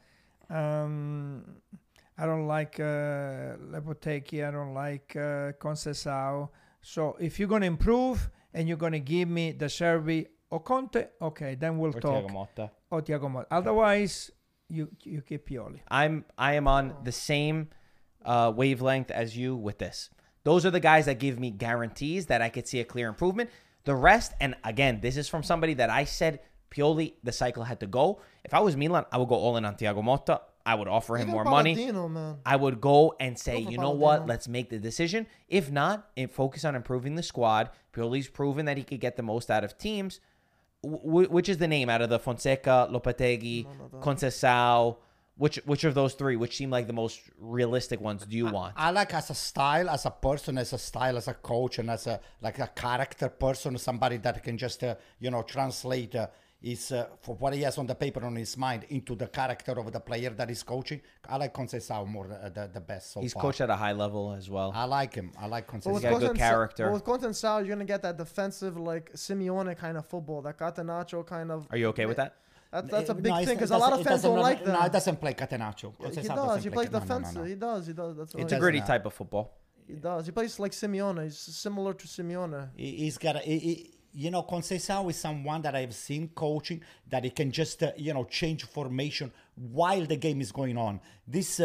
I don't like Lepotecchi. I don't like Conceição. So if you're going to improve and you're going to give me the Serbi or Conte, okay, then we'll Or talk. Thiago Motta? Or Thiago Motta. Otherwise, you keep Pioli. I am on the same wavelength as you with this. Those are the guys that give me guarantees that I could see a clear improvement. The rest, and again, this is from somebody that I said Pioli, the cycle had to go. If I was Milan, I would go all in on Thiago Motta. I would offer him Even more money. Palladino, man. I would go and say, Go for you know what? Palladino. Let's make the decision. If not, focus on improving the squad. Pioli's proven that he could get the most out of teams. Which is the name out of the Fonseca, Lopetegui, Conceição? Which of those three, which seem like the most realistic ones, do you want? I like as a style, as a person, as a coach, and as a character person, somebody that can just translate his for what he has on the paper on his mind into the character of the player that he's coaching. I like Conceição more the best so He's far. coached at a high level as well. I like him. I like But Conceição. He's got a good character. But with Conte and Sal, you're gonna get that defensive, like Simeone kind of football, that Catenaccio kind of. Are you okay with that? That's a big No, thing it's- because it a lot doesn't- of it fans doesn't- don't like No, that. it doesn't play Catenaccio. He Conceição does. doesn't He play plays Cat- no, no, defensive. no, no. He does. That's It's what a he gritty does. type of football. He does. He plays like Simeone. He's similar to Simeone. He's got Conceição is someone that I've seen coaching that he can just change formation while the game is going on. This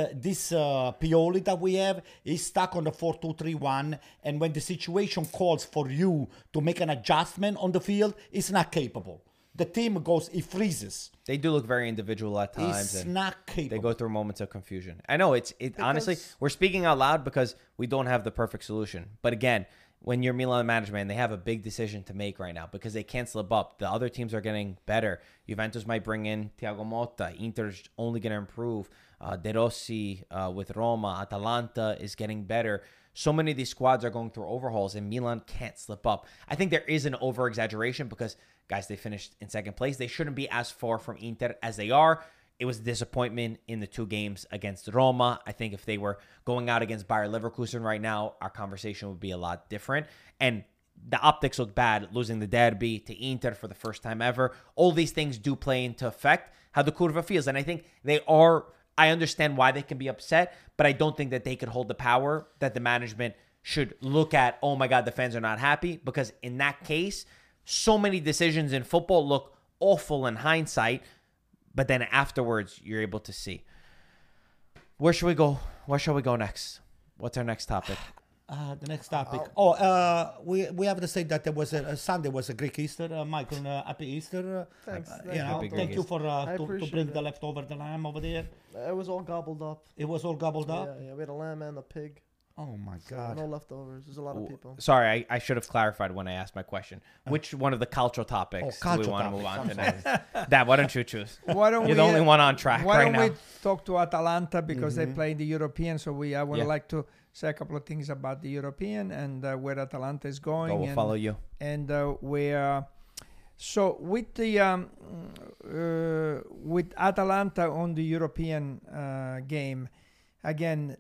Pioli that we have is stuck on the 4-2-3-1, and when the situation calls for you to make an adjustment on the field, it's not capable. The team he freezes. They do look very individual at times. He's and not capable. they go through moments of confusion. I know it honestly, we're speaking out loud because we don't have the perfect solution. But again, when you're Milan management, they have a big decision to make right now because they can't slip up. The other teams are getting better. Juventus might bring in Thiago Motta. Inter's only going to improve. De Rossi with Roma. Atalanta is getting better. So many of these squads are going through overhauls, and Milan can't slip up. I think there is an over-exaggeration because, guys, they finished in second place. They shouldn't be as far from Inter as they are. It was a disappointment in the two games against Roma. I think if they were going out against Bayer Leverkusen right now, our conversation would be a lot different. And the optics look bad, losing the derby to Inter for the first time ever. All these things do play into effect how the curva feels. And I think I understand why they can be upset, but I don't think that they could hold the power that the management should look at, oh my God, the fans are not happy. Because in that case, so many decisions in football look awful in hindsight, but then afterwards, you're able to see. Where should we go? Where shall we go next? What's our next topic? The next topic. We have to say that there was Sunday was a Greek Easter. Michael, happy Easter. Thanks. Thank you for to appreciate bring it. the leftover the lamb over there. It was all gobbled up. It was all gobbled up. Yeah, we had a lamb and a pig. Oh my So God. no leftovers. There's a lot of people. Sorry, I should have clarified when I asked my question. Which one of the cultural topics do we cultural want to move topics, on I'm to next? Dad, why don't you choose? Why don't You're we, the only one on track why right don't now. we talk to Atalanta because they play the European? So I would Yeah. like to say a couple of things about the European and where Atalanta is going. Go, we'll and, follow you. And where, so with the with Atalanta on the European game, again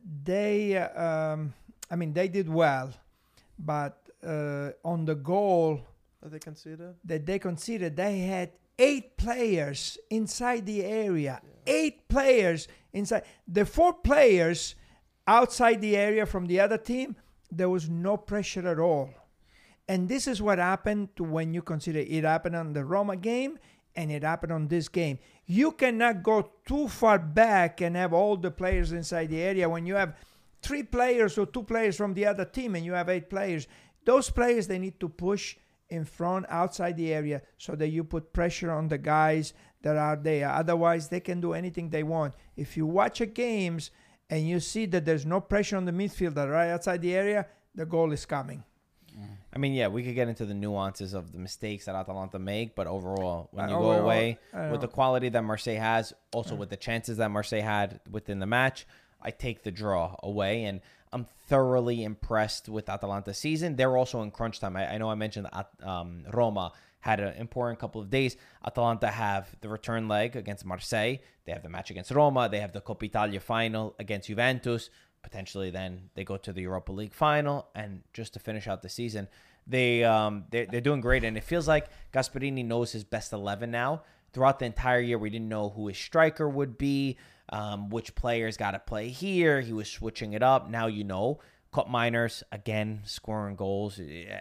they did well, but on the goal That they conceded. that they conceded, they had 8 players inside the area. 8 players inside. The 4 players outside the area from the other team, there was no pressure at all. And this is what happened when you consider it happened on the Roma game and it happened on this game. You cannot go too far back and have all the players inside the area when you have 3 players or 2 players from the other team and you have 8 players. Those players, they need to push in front outside the area so that you put pressure on the guys that are there. Otherwise, they can do anything they want. If you watch a games and you see that there's no pressure on the midfielder right outside the area, the goal is coming. I mean, yeah, we could get into the nuances of the mistakes that Atalanta make, but overall, when you Overall, go away I with the quality that Marseille has, also with the chances that Marseille had within the match, I take the draw away, and I'm thoroughly impressed with Atalanta's season. They're also in crunch time. I know I mentioned Roma had an important couple of days. Atalanta have the return leg against Marseille. They have the match against Roma. They have the Coppa Italia final against Juventus. Potentially then they go to the Europa League final, and just to finish out the season, they're doing great. And it feels like Gasperini knows his best 11 now. Throughout the entire year, we didn't know who his striker would be, which players got to play here. He was switching it up. Now you know. Cup Miners again scoring goals.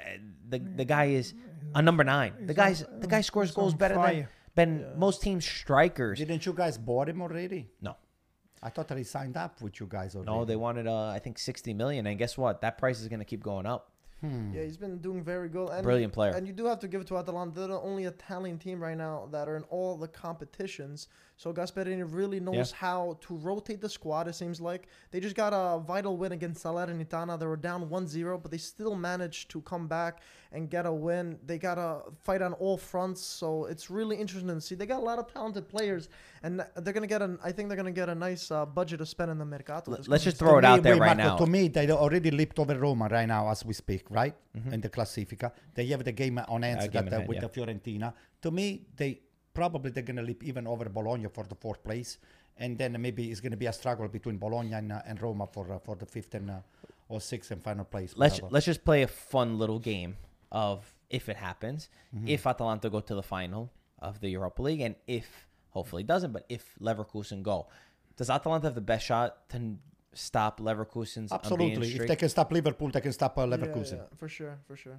The guy is a number 9. The guy scores goals better than most teams' strikers. Didn't you guys bought him already? No. I thought that he signed up with you guys already. No, they wanted I think 60 million, and guess what? That price is going to keep going up. Yeah, he's been doing very good. And Brilliant player. And you do have to give it to Atalanta. They're the only Italian team right now that are in all the competitions. So Gasperini really knows how to rotate the squad, it seems like. They just got a vital win against Salernitana. They were down 1-0, but they still managed to come back and get a win. They got to fight on all fronts, so it's really interesting to see. They got a lot of talented players, and they're going to get I think they're going to get a nice budget to spend in the Mercato. Let's just throw it out there right Marco, now. To me, they already leaped over Roma right now as we speak, right? In the Classifica. They have the game on hands game in hand, with the Fiorentina. To me, they're going to leap even over Bologna for the 4th place. And then maybe it's going to be a struggle between Bologna and Roma for the 5th and or 6th and final place. Let's just play a fun little game of if it happens, if Atalanta go to the final of the Europa League, and if, hopefully it doesn't, but if Leverkusen go. Does Atalanta have the best shot to stop Leverkusen's Absolutely. unbeaten If streak? they can stop Liverpool, they can stop Leverkusen. Yeah, for sure.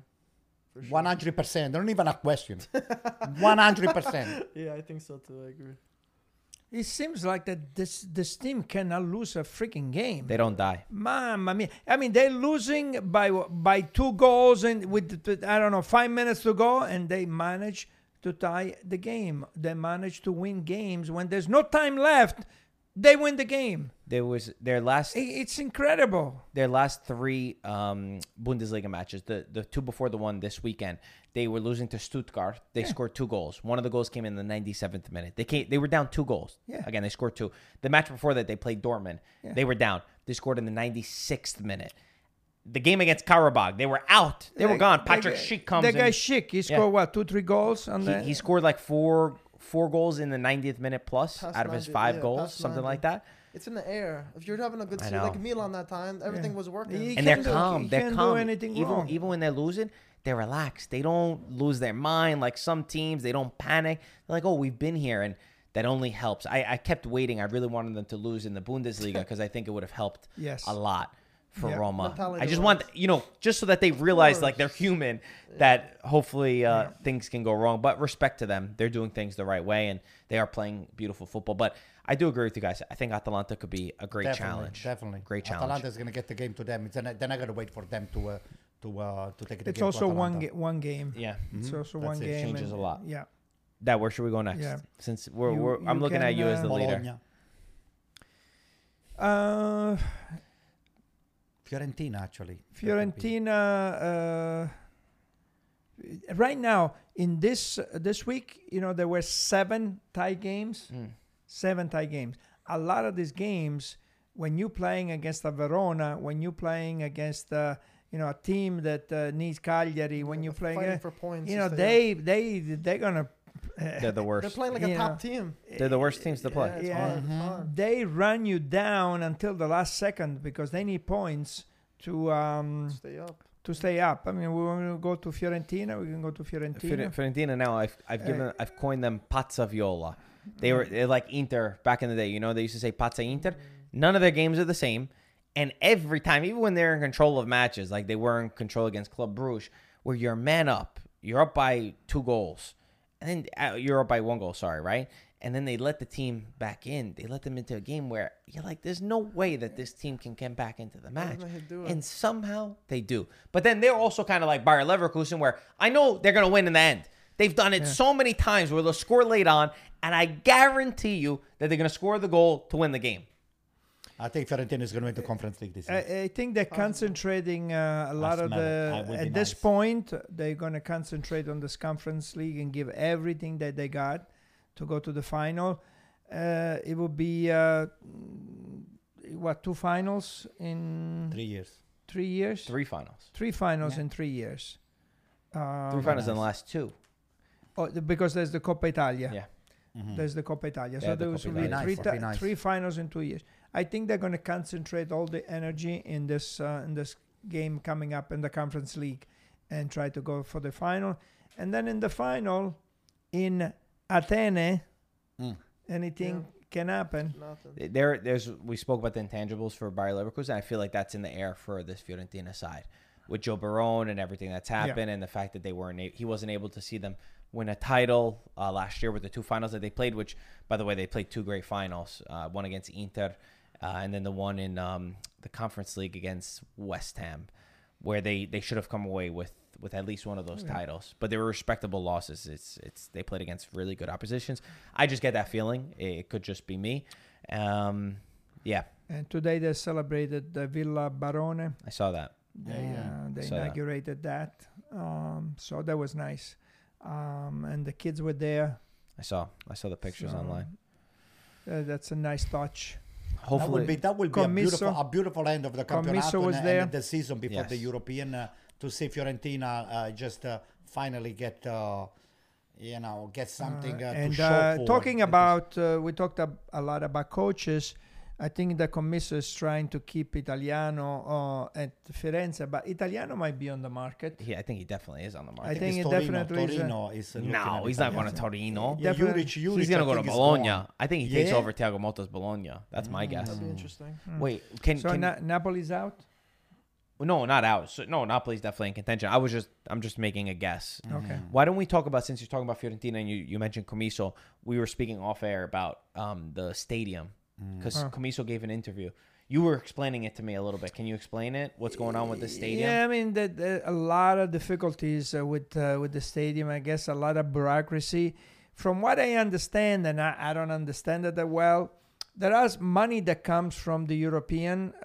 100%. Don't even a question. 100%. Yeah, I think so too. I agree. It seems like that this team cannot lose a freaking game. They don't die. Mamma mia. I mean, they're losing by 2 goals and with, 5 minutes to go, and they manage to tie the game. They manage to win games when there's no time left. They win the game. There was their last It's incredible. 3 Bundesliga matches, the 2 before the one this weekend, they were losing to Stuttgart. They scored 2 goals. One of the goals came in the 97th minute. They were down 2 goals. Yeah. Again, they scored 2. The match before that, they played Dortmund. Yeah. They were down. They scored in the 96th minute. The game against Karabakh, they were out. They were gone. Patrick Schick comes in. That guy Schick, he scored 2-3 goals on that. He scored like four goals in the 90th minute plus Past out of his 90, 5 yeah, goals, past something 90. like that. It's in the air. If you're having a good I season, know. like Milan that time, everything was working. He And they're can't do- calm. he They're can't do calm. anything even wrong. even when they're losing, they're relaxed. They don't lose their mind like some teams. They don't panic. They're like, oh, we've been here, and that only helps. I kept waiting. I really wanted them to lose in the Bundesliga because I think it would have helped Yes. a lot for Yeah. Roma. Mentality I just wise. want, just so that they realize like they're course. human, that hopefully things can go wrong. But respect to them. They're doing things the right way, and they are playing beautiful football. But I do agree with you guys. I think Atalanta could be a great challenge. Definitely. Great challenge. Atalanta is going to get the game to them. They're not going to wait for them to take the It's game also to Atalanta. one game. Yeah. It's also That's one it. game. Changes and- a lot. Yeah. Dad, where should we go next? Yeah. Since You I'm looking at can, you as the leader. Bologna. Fiorentina, actually. Fiorentina. Right now, in this week, there were 7 tie games. 7 tie games. A lot of these games, when you're playing against a Verona, when you're playing against a team that needs Cagliari, when you're playing, fighting for points. they're gonna. They're the worst. They're playing like a top team. They're the worst teams to play. It's hard. It's hard. They run you down until the last second because they need points to Stay up. to stay up. I mean, we want to go to Fiorentina. We can go to Fiorentina. Fiorentina now. I've coined them Pazza Viola. They're like Inter back in the day. They used to say Pazza Inter. None of their games are the same, and every time, even when they're in control of matches, like they were in control against Club Brugge, where you're man up, you're up by 2 goals. And then you're up by 1 goal, right? And then they let the team back in. They let them into a game where you're like, there's no way that this team can get back into the match. And somehow they do. But then they're also kind of like Bayer Leverkusen, where I know they're going to win in the end. They've done it so many times where they'll score late on, and I guarantee you that they're going to score the goal to win the game. I think Fiorentina is going to win the Conference League this year. I think they're concentrating a lot of at this point, they're going to concentrate on this Conference League and give everything that they got to go to the final. It will be, 2 finals in 3 years. 3 years? 3 finals. 3 finals in 3 years. 3 finals in the last 2. Oh, because there's the Coppa Italia. Yeah. Mm-hmm. There's the Coppa Italia. Yeah, So the there Coppa will be Italia. 3 finals in 2 years. I think they're going to concentrate all the energy in this game coming up in the Conference League and try to go for the final. And then in the final, in Athene, anything can happen. Nothing. We spoke about the intangibles for Bayer Leverkusen. I feel like that's in the air for this Fiorentina side, with Joe Barone and everything that's happened, and the fact that he wasn't able to see them win a title last year with the 2 finals that they played. Which, by the way, they played 2 great finals. One against Inter, and then the one in the Conference League against West Ham, where they should have come away with at least one of those titles. But they were respectable losses. They played against really good oppositions. I just get that feeling. It could just be me. Yeah. And today they celebrated the Villa Barone. I saw that. They Saw that. inaugurated that. So that was nice. And the kids were there. I saw the pictures So, online. That's a nice touch. Hopefully, that will be a beautiful end of the Commisso Campeonato was and there. the season before the Yes. European to see Fiorentina just finally get something to And show for. talking about, we talked a lot about coaches. I think the Commisso is trying to keep Italiano at Firenze, but Italiano might be on the market. I think he definitely is on the I market. think it's it definitely is. Torino is looking No, at he's not going Italiano. to Torino. Yeah, Definitely. Juric, He's going to I go to think, is Bologna. gone. I think he takes Yeah? over Thiago Motta's Bologna. That's my guess. That'd be interesting. Wait, can Napoli's out? no, not out. So, no, Napoli's definitely in contention. I'm just making a guess. Okay. Why don't we talk about, since you're talking about Fiorentina and you mentioned Commisso, we were speaking off air about the stadium, because Commisso gave an interview. You were explaining it to me a little bit. Can you explain it? What's going on with the stadium? Yeah, I mean, a lot of difficulties with the stadium. I guess a lot of bureaucracy. From what I understand, and I don't understand it that well, there is money that comes from the European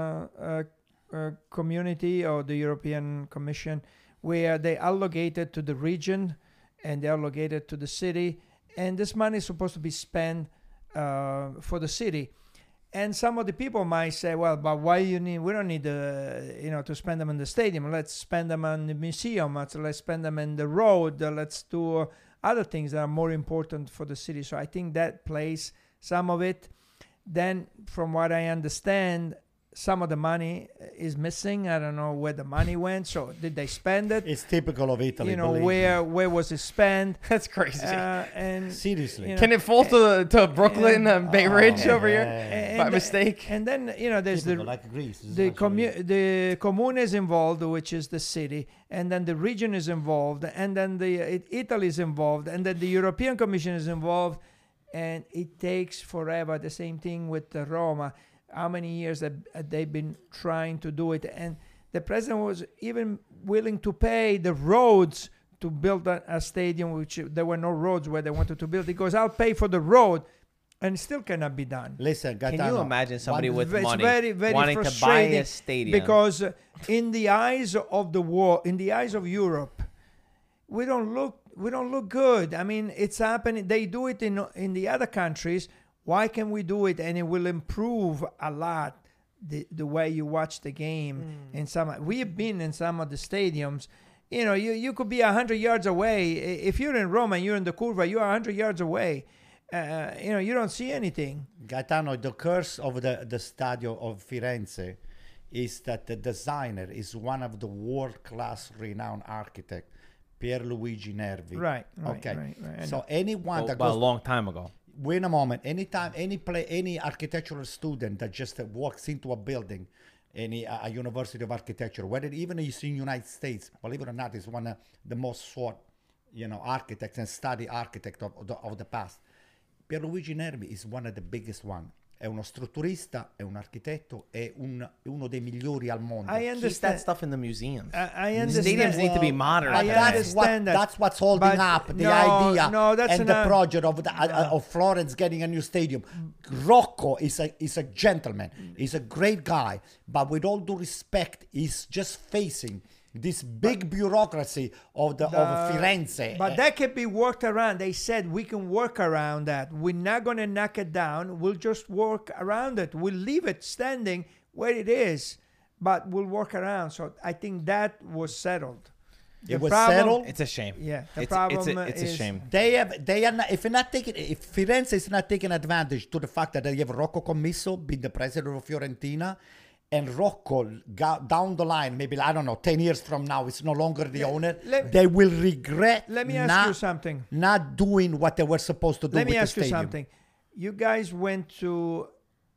community or the European Commission, where they allocated to the region and they allocated to the city, and this money is supposed to be spent for the city. And some of the people might say, well, but we don't need to spend them in the stadium. Let's spend them on the museum. Let's spend them in the road. Let's do other things that are more important for the city. So I think that plays some of it. Then from what I understand, some of the money is missing. I don't know where the money went. So did they spend it? It's typical of Italy. believe me. Where was it spent? That's crazy. And Seriously. Can it fall to Brooklyn and Bay Ridge over here by mistake? And then there's Typical, like Greece. It's the actually- the commune is involved, which is the city, and then the region is involved, and then Italy is involved, and then the European Commission is involved, and it takes forever. The same thing with Roma. How many years have they been trying to do it? And the president was even willing to pay the roads to build a stadium, which there were no roads where they wanted to build. He goes, I'll pay for the road. and still cannot be done. Listen, Can Gaetano, you imagine somebody one- with It's money very, very wanting to buy frustrating a stadium? because in the eyes of the world, in the eyes of Europe, we don't look good. I mean, it's happening. They do it in the other countries. Why can we do it? And it will improve a lot the way you watch the game. In some, we have been in some of the stadiums. You know, you could be 100 yards away. If you're in Rome and you're in the Curva, you're 100 yards away. You know, you don't see anything. Gaetano, the curse of the Stadio of Firenze is that the designer is one of the world-class renowned architect, Pierluigi Nervi. Right. Okay. I So know. anyone that about a goes, long time ago. wait a moment, anytime, any architectural student that just walks into a building, a university of architecture, whether even it's in the United States, believe it or not, is one of the most sought, architects and study architect of the past. Pierluigi Nervi is one of the biggest one. È uno strutturista, è un architetto, è uno dei migliori al mondo. I Keep that understand. stuff in the museums. I The understand. stadiums need to be I modernized. understand that. That's what's holding But up the no, idea no, that's and the not- project of Florence getting a new stadium. Rocco is a gentleman. He's a great guy, but with all due respect, he's just facing this big bureaucracy of Firenze. But that can be worked around. They said we can work around that. We're not going to knock it down. We'll just work around it. We'll leave it standing where it is, but we'll work around. So I think that was settled. It The was problem- settled. It's a shame. Yeah, the it's problem it's a is- shame. They are not, if Firenze is not taking advantage to the fact that they have Rocco Commisso being the president of Fiorentina, and Rocco down the line, maybe I don't know, 10 years from now, it's no longer the owner. They will regret. Let me ask you something. Not doing what they were supposed to do. Let me with ask the you stadium. something. You guys went to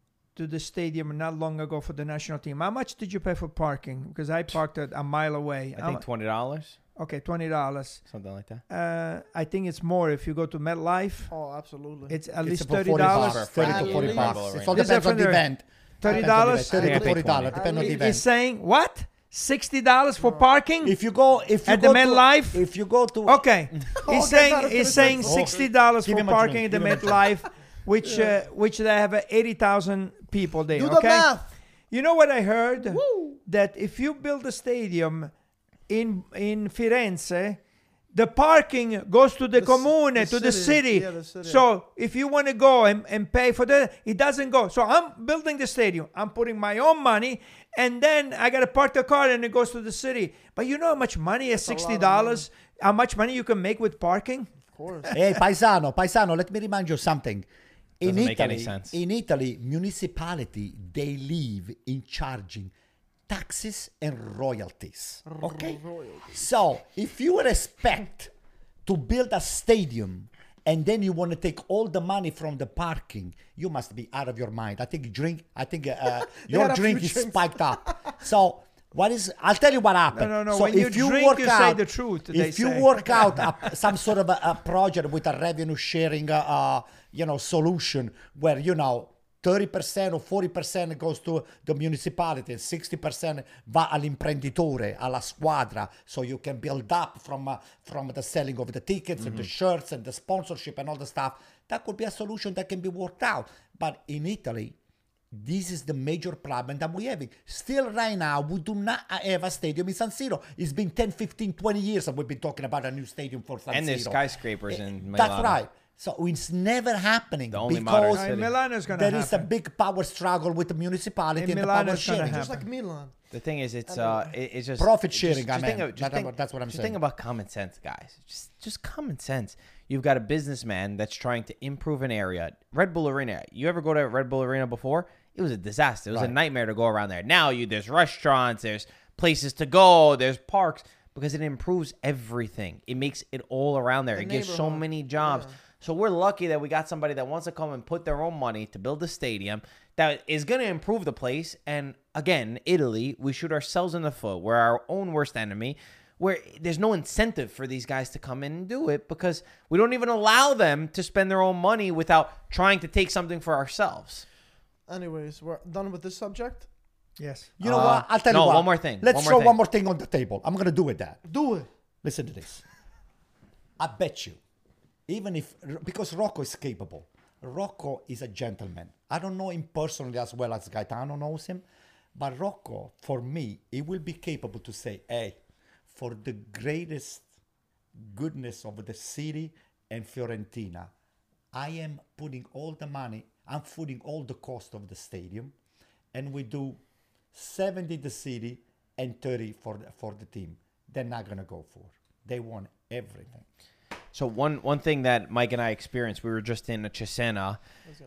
the stadium not long ago for the national team. How much did you pay for parking? Because I parked a mile away. I think $20, Okay, $20. something like that. I think it's more if you go to MetLife. Oh, absolutely. It's at It's least about $30. $40, 30 to 40 At bucks. least. It all This is depends on the for the- event. $30? $30 I to think I paid $40, $20. depending on the He's event. saying what? $60 for parking? If you go At the to- MetLife? if you go to Okay. Oh, He's okay, saying not he's a saying difference. $60 Give for him a parking drink, at the give him a drink. MetLife, which they have 80,000 people there. Do the Okay. math. You know what I heard? Woo. That if you build a stadium in Firenze, the parking goes to the comune, to the city. Yeah, the city. So if you want to go and pay for that, it doesn't go. So I'm building the stadium. I'm putting my own money, and then I got to park the car, and it goes to the city. But you know how much money is a lot of $60? How much money you can make with parking? Of course. Hey, paisano, let me remind you something. Doesn't make any sense. In Italy, municipality, they live in charging taxes and royalties. Okay? So, if you expect to build a stadium and then you want to take all the money from the parking, you must be out of your mind. I think your had drink a few is drinks. spiked up. So, I'll tell you what happened. No. So When you if you drink, work you say out, the truth, they If you say. work out some sort of a project with a revenue sharing, solution where 30% or 40% goes to the municipality and 60% va all'imprenditore, alla squadra, so you can build up from the selling of the tickets and the shirts and the sponsorship and all the stuff. That could be a solution that can be worked out. But in Italy, this is the major problem that we're having. Still right now, we do not have a stadium in San Siro. It's been 10, 15, 20 years that we've been talking about a new stadium for San Siro. And there's skyscrapers in Milan. That's right. So it's never happening The only modern because city. Milano's going to there happen. is a big power struggle with the municipality In and the Milan power it's gonna sharing. happen. Just like Milan. The thing is, it's just Profit sharing, I mean. That's what I'm just saying. think about common sense, guys. Just common sense. You've got a businessman that's trying to improve an area. Red Bull Arena. You ever go to Red Bull Arena before? It was a disaster. It was a Right. nightmare to go around there. Now there's restaurants, there's places to go, there's parks, because it improves everything. It makes it all around there. The It gives so neighborhood. many jobs. Yeah. So we're lucky that we got somebody that wants to come and put their own money to build a stadium that is going to improve the place. And again, Italy, we shoot ourselves in the foot. We're our own worst enemy, where there's no incentive for these guys to come in and do it because we don't even allow them to spend their own money without trying to take something for ourselves. Anyways, we're done with this subject. Yes. You know what? I'll tell no, you what. one more thing. Let's One more throw thing. one more thing on the table. I'm going to do with that. Do it. Listen to this. I bet you, even if, because Rocco is capable, Rocco is a gentleman. I don't know him personally as well as Gaetano knows him, but Rocco, for me, he will be capable to say, hey, for the greatest goodness of the city and Fiorentina, I am putting all the money, I'm footing all the cost of the stadium, and we do 70 the city and 30 for the team. They're not going to go for. They want everything. So one thing that Mike and I experienced, we were just in Cesena.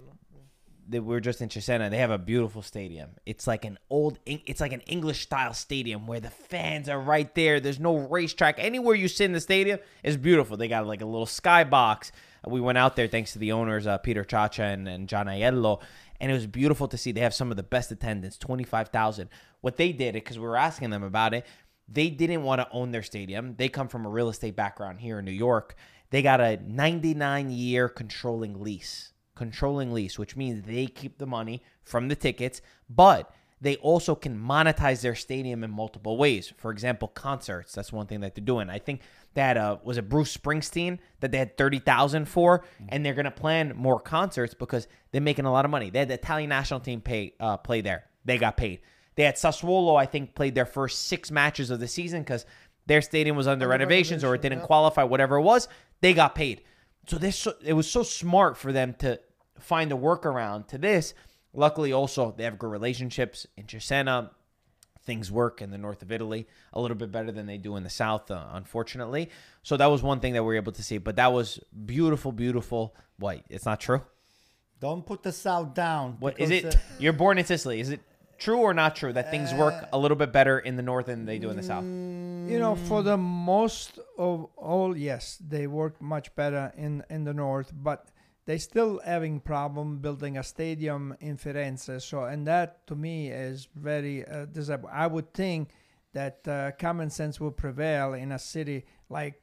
We were just in Cesena. They have a beautiful stadium. It's like an English style stadium where the fans are right there. There's no racetrack. Anywhere you sit in the stadium is beautiful. They got like a little skybox. We went out there thanks to the owners, Peter Chacha and John Aiello, and it was beautiful to see. They have some of the best attendance, 25,000. What they did, because we were asking them about it, they didn't want to own their stadium. They come from a real estate background here in New York. They got a 99-year controlling lease, which means they keep the money from the tickets, but they also can monetize their stadium in multiple ways. For example, concerts. That's one thing that they're doing. I think that was it Bruce Springsteen that they had 30,000 for, and they're going to plan more concerts because they're making a lot of money. They had the Italian national team play there. They got paid. They had Sassuolo, I think, played their first 6 matches of the season because their stadium was under renovations or it didn't qualify, whatever it was. They got paid. So it was so smart for them to find a workaround to this. Luckily, also, they have good relationships in Cesena. Things work in the north of Italy a little bit better than they do in the south, unfortunately. So that was one thing that we were able to see. But that was beautiful, beautiful. What? It's not true? Don't put the south down. What is it? You're born in Sicily. Is it true or not true that things work a little bit better in the north than they do in the south? You know, for the most of all, yes, they work much better in the north, but they still having problem building a stadium in Firenze. So, and that to me is very disappointing. I would think that common sense will prevail in a city like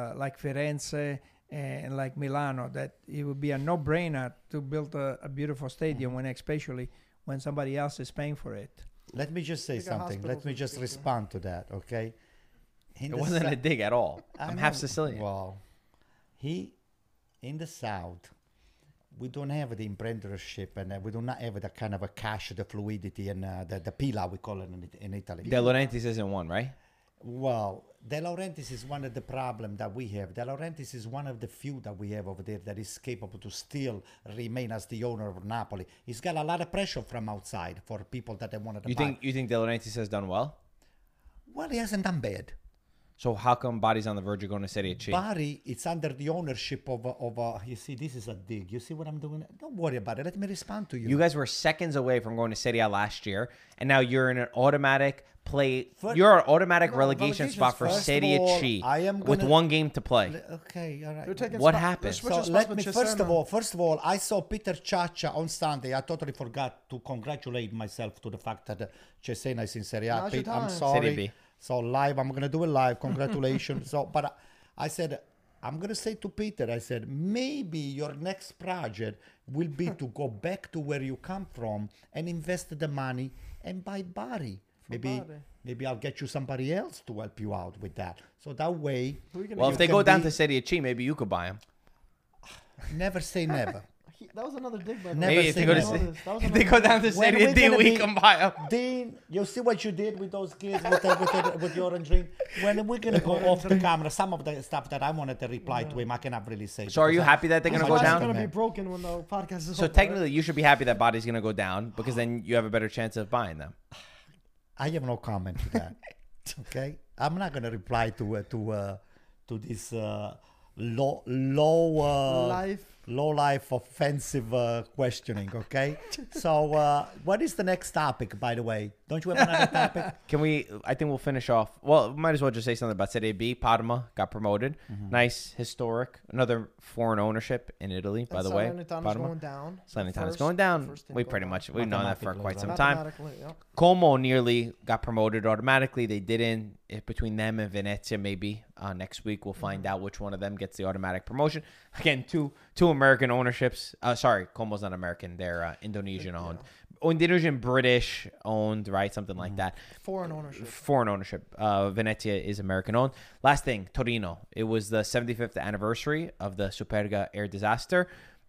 Firenze and like Milano, that it would be a no-brainer to build a beautiful stadium, when especially when somebody else is paying for it. Let me just say something. Let me just respond to that, okay? It wasn't a dig at all. I'm half Sicilian. Well, in the south, we don't have the emprendeurship, and we do not have the kind of a cash, the fluidity, and the pila, we call it in Italy. De Laurentiis isn't one, right? Well, De Laurentiis is one of the problems that we have. De Laurentiis is one of the few that we have over there that is capable to still remain as the owner of Napoli. He's got a lot of pressure from outside for people that they wanted to buy. You think De Laurentiis has done well? Well, he hasn't done bad. So how come Bari's on the verge of going to Serie C? Bari, it's under the ownership of you see, this is a dig. You see what I'm doing? Don't worry about it. Let me respond to you. You guys were seconds away from going to Serie A last year, and now you're in an automatic relegation spot for Serie C with one game to play. Okay, all right. What happened? So let me first of all, I saw Peter Chacha on Sunday. I totally forgot to congratulate myself to the fact that Cesena is in Serie A. Pete, I'm sorry. Serie B. So live, I'm gonna do it live. Congratulations. But I said, I'm gonna say to Peter, I said, maybe your next project will be to go back to where you come from and invest the money and buy Bari. Maybe I'll get you somebody else to help you out with that. So that way, well, if they go down to Serie C, maybe you could buy them. Never say never. That was another dig, by the Maybe way. if they go down to Serie D, we can buy them. Dean, you see what you did with those kids with the orange ring? When we're going to go off the camera, some of the stuff that I wanted to reply to him, I cannot really say. So are you happy that they're going to go down? It's going to be broken when the podcast is over. So technically, you should be happy that Bari's going to go down, because then you have a better chance of buying them. I have no comment to that. Okay? I'm not going to reply to this low life offensive questioning, okay? So what is the next topic, by the way? Don't you have another topic? I think we'll finish off. Well, might as well just say something about Serie B. Parma got promoted. Nice, historic. Another foreign ownership in Italy, by the way. Salernitana's going down. Salernitana's going down. We've known that for quite some time. Yeah. Como nearly got promoted automatically. They didn't. Between them and Venezia, maybe next week we'll find out which one of them gets the automatic promotion. Again, two American ownerships. Sorry, Como's not American. They're Indonesian owned. Indonesian British owned, right? Something like that. Foreign ownership. Venezia is American owned. Last thing, Torino. It was the 75th anniversary of the Superga air disaster.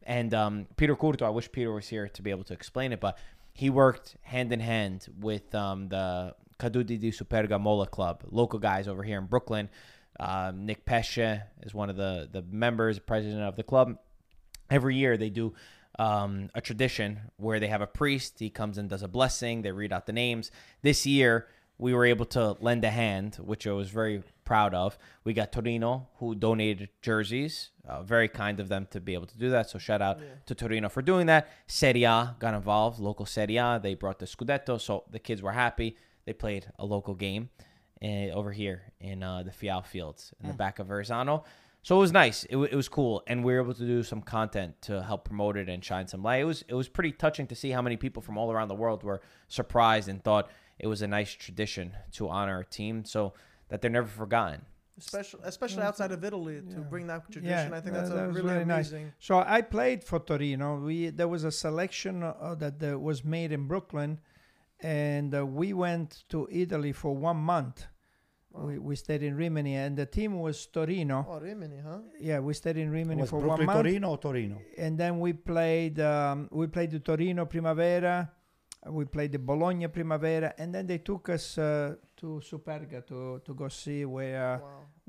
And Peter Curto, I wish Peter was here to be able to explain it, but he worked hand in hand with the Cadudi di Superga Mola Club, local guys over here in Brooklyn. Nick Pesce is one of the members, president of the club. Every year they do a tradition where they have a priest. He comes and does a blessing. They read out the names. This year, we were able to lend a hand, which I was very proud of. We got Torino, who donated jerseys. Very kind of them to be able to do that. So shout out to Torino for doing that. Serie A got involved, local Serie A. They brought the Scudetto, so the kids were happy. They played a local game over here in the Fial Fields in the back of Verrazano. So it was nice. It was cool, and we were able to do some content to help promote it and shine some light. It was pretty touching to see how many people from all around the world were surprised and thought it was a nice tradition to honor a team, so that they're never forgotten. Especially outside of Italy, to bring that tradition. I think that's that was really nice. amazing. So I played for Torino. There was a selection that was made in Brooklyn, and we went to Italy for 1 month. Wow. We stayed in Rimini, and the team was Torino. Oh, Rimini, huh? Yeah, we stayed in Rimini Was for Brooklyn 1 month. Torino or Torino? And then we played the Torino Primavera, we played the Bologna Primavera, and then they took us to Superga to go see where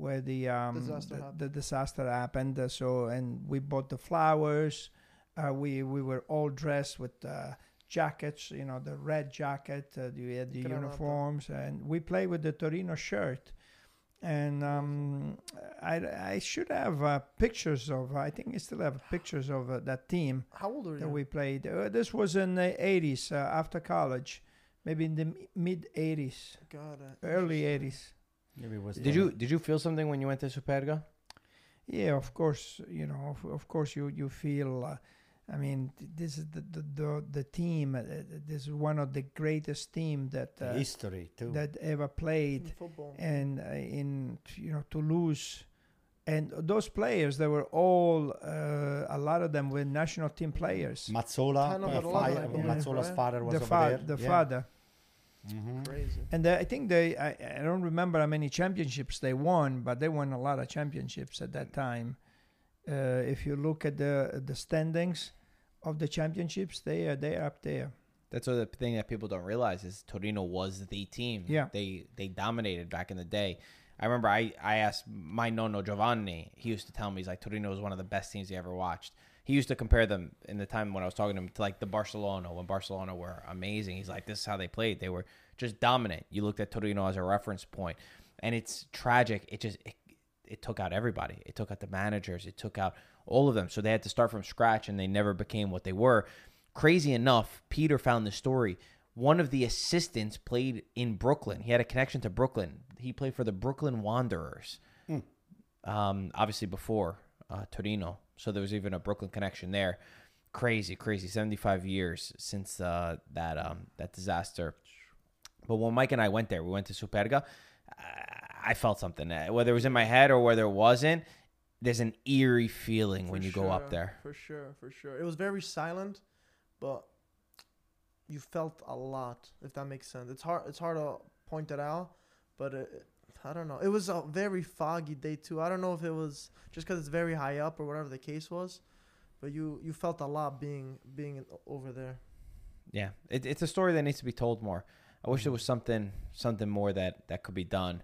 the disaster happened. And we bought the flowers. We were all dressed with jackets, the red jacket. We had the uniforms, and we played with the Torino shirt. And I should have pictures of. I think I still have pictures of that team. How old are you? That we played. This was in the 80s, after college, maybe in the mid 80s, early 80s. Did you feel something when you went to Superga? Yeah, of course. Of course you feel. I mean, this is the team. This is one of the greatest team that history too that ever played in football. And to lose, and those players, they were all a lot of them were national team players. Mazzola, Mazzola's father was over there. The father. Mm-hmm. Crazy. And I think I don't remember how many championships they won, but they won a lot of championships at that time. If you look at the standings of the championships, they're up there. That's the thing that people don't realize is Torino was the team. Yeah. They dominated back in the day. I remember I asked my nonno Giovanni. He used to tell me, he's like, Torino was one of the best teams he ever watched. He used to compare them in the time when I was talking to him to like the Barcelona, when Barcelona were amazing. He's like, this is how they played. They were just dominant. You looked at Torino as a reference point, and it's tragic. It took out everybody. It took out the managers. It took out all of them. So they had to start from scratch, and they never became what they were. Crazy enough, Peter found the story. One of the assistants played in Brooklyn. He had a connection to Brooklyn. He played for the Brooklyn Wanderers, obviously before Torino. So there was even a Brooklyn connection there. Crazy. 75 years since that disaster. But when Mike and I went there, we went to Superga. I felt something. Whether it was in my head or whether it wasn't, there's an eerie feeling when you go up there. For sure. It was very silent, but you felt a lot, if that makes sense. It's hard to point it out, but I don't know. It was a very foggy day too. I don't know if it was just because it's very high up or whatever the case was, but you felt a lot being over there. Yeah, it's a story that needs to be told more. I wish there was something more that could be done.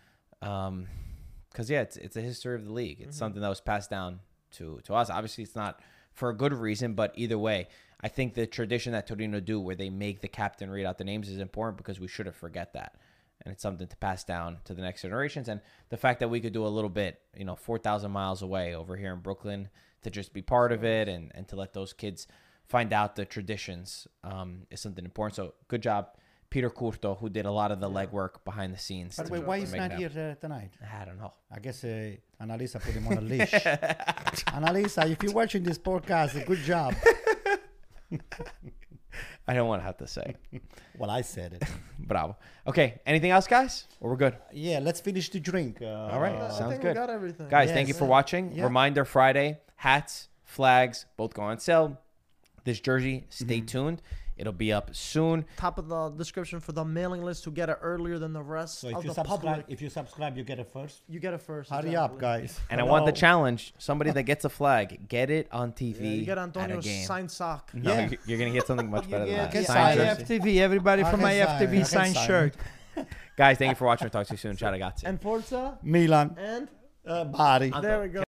Because it's a history of the league. It's something that was passed down to us. Obviously, it's not for a good reason, but either way, I think the tradition that Torino do, where they make the captain read out the names, is important because we shouldn't forget that, and it's something to pass down to the next generations. And the fact that we could do a little bit, 4,000 miles away over here in Brooklyn, to just be part of it and to let those kids find out the traditions is something important. So good job, Peter Curto, who did a lot of the legwork behind the scenes. By the way, why he's not here tonight? I don't know. I guess Annalisa put him on a leash. Annalisa, if you're watching this podcast, good job. I don't want to have to say. Well, I said it. Bravo. Okay, anything else, guys? Or we're good? Yeah, let's finish the drink. All right, I sounds think good. we got everything. Guys, thank you for watching. Yeah. Reminder Friday, hats, flags, both go on sale. This jersey, stay tuned. It'll be up soon. Top of the description for the mailing list to get it earlier than the rest So of if you the subscribe, public. if you subscribe, you get it first. You get it first. Hurry up, exactly. guys. And I want the Hello. challenge. Somebody that gets a flag, get it on TV Yeah, you get at a Antonio's game. signed sock. No, Yeah. you're going to get something much You better than get- that. Yeah, Signed I- jersey. IFTV, everybody I from can sign, I IFTV can sign sign. shirt. Guys, thank you for watching. We'll talk to you soon. Ciao, ragazzi. And Forza Milan, and Bari. there we go.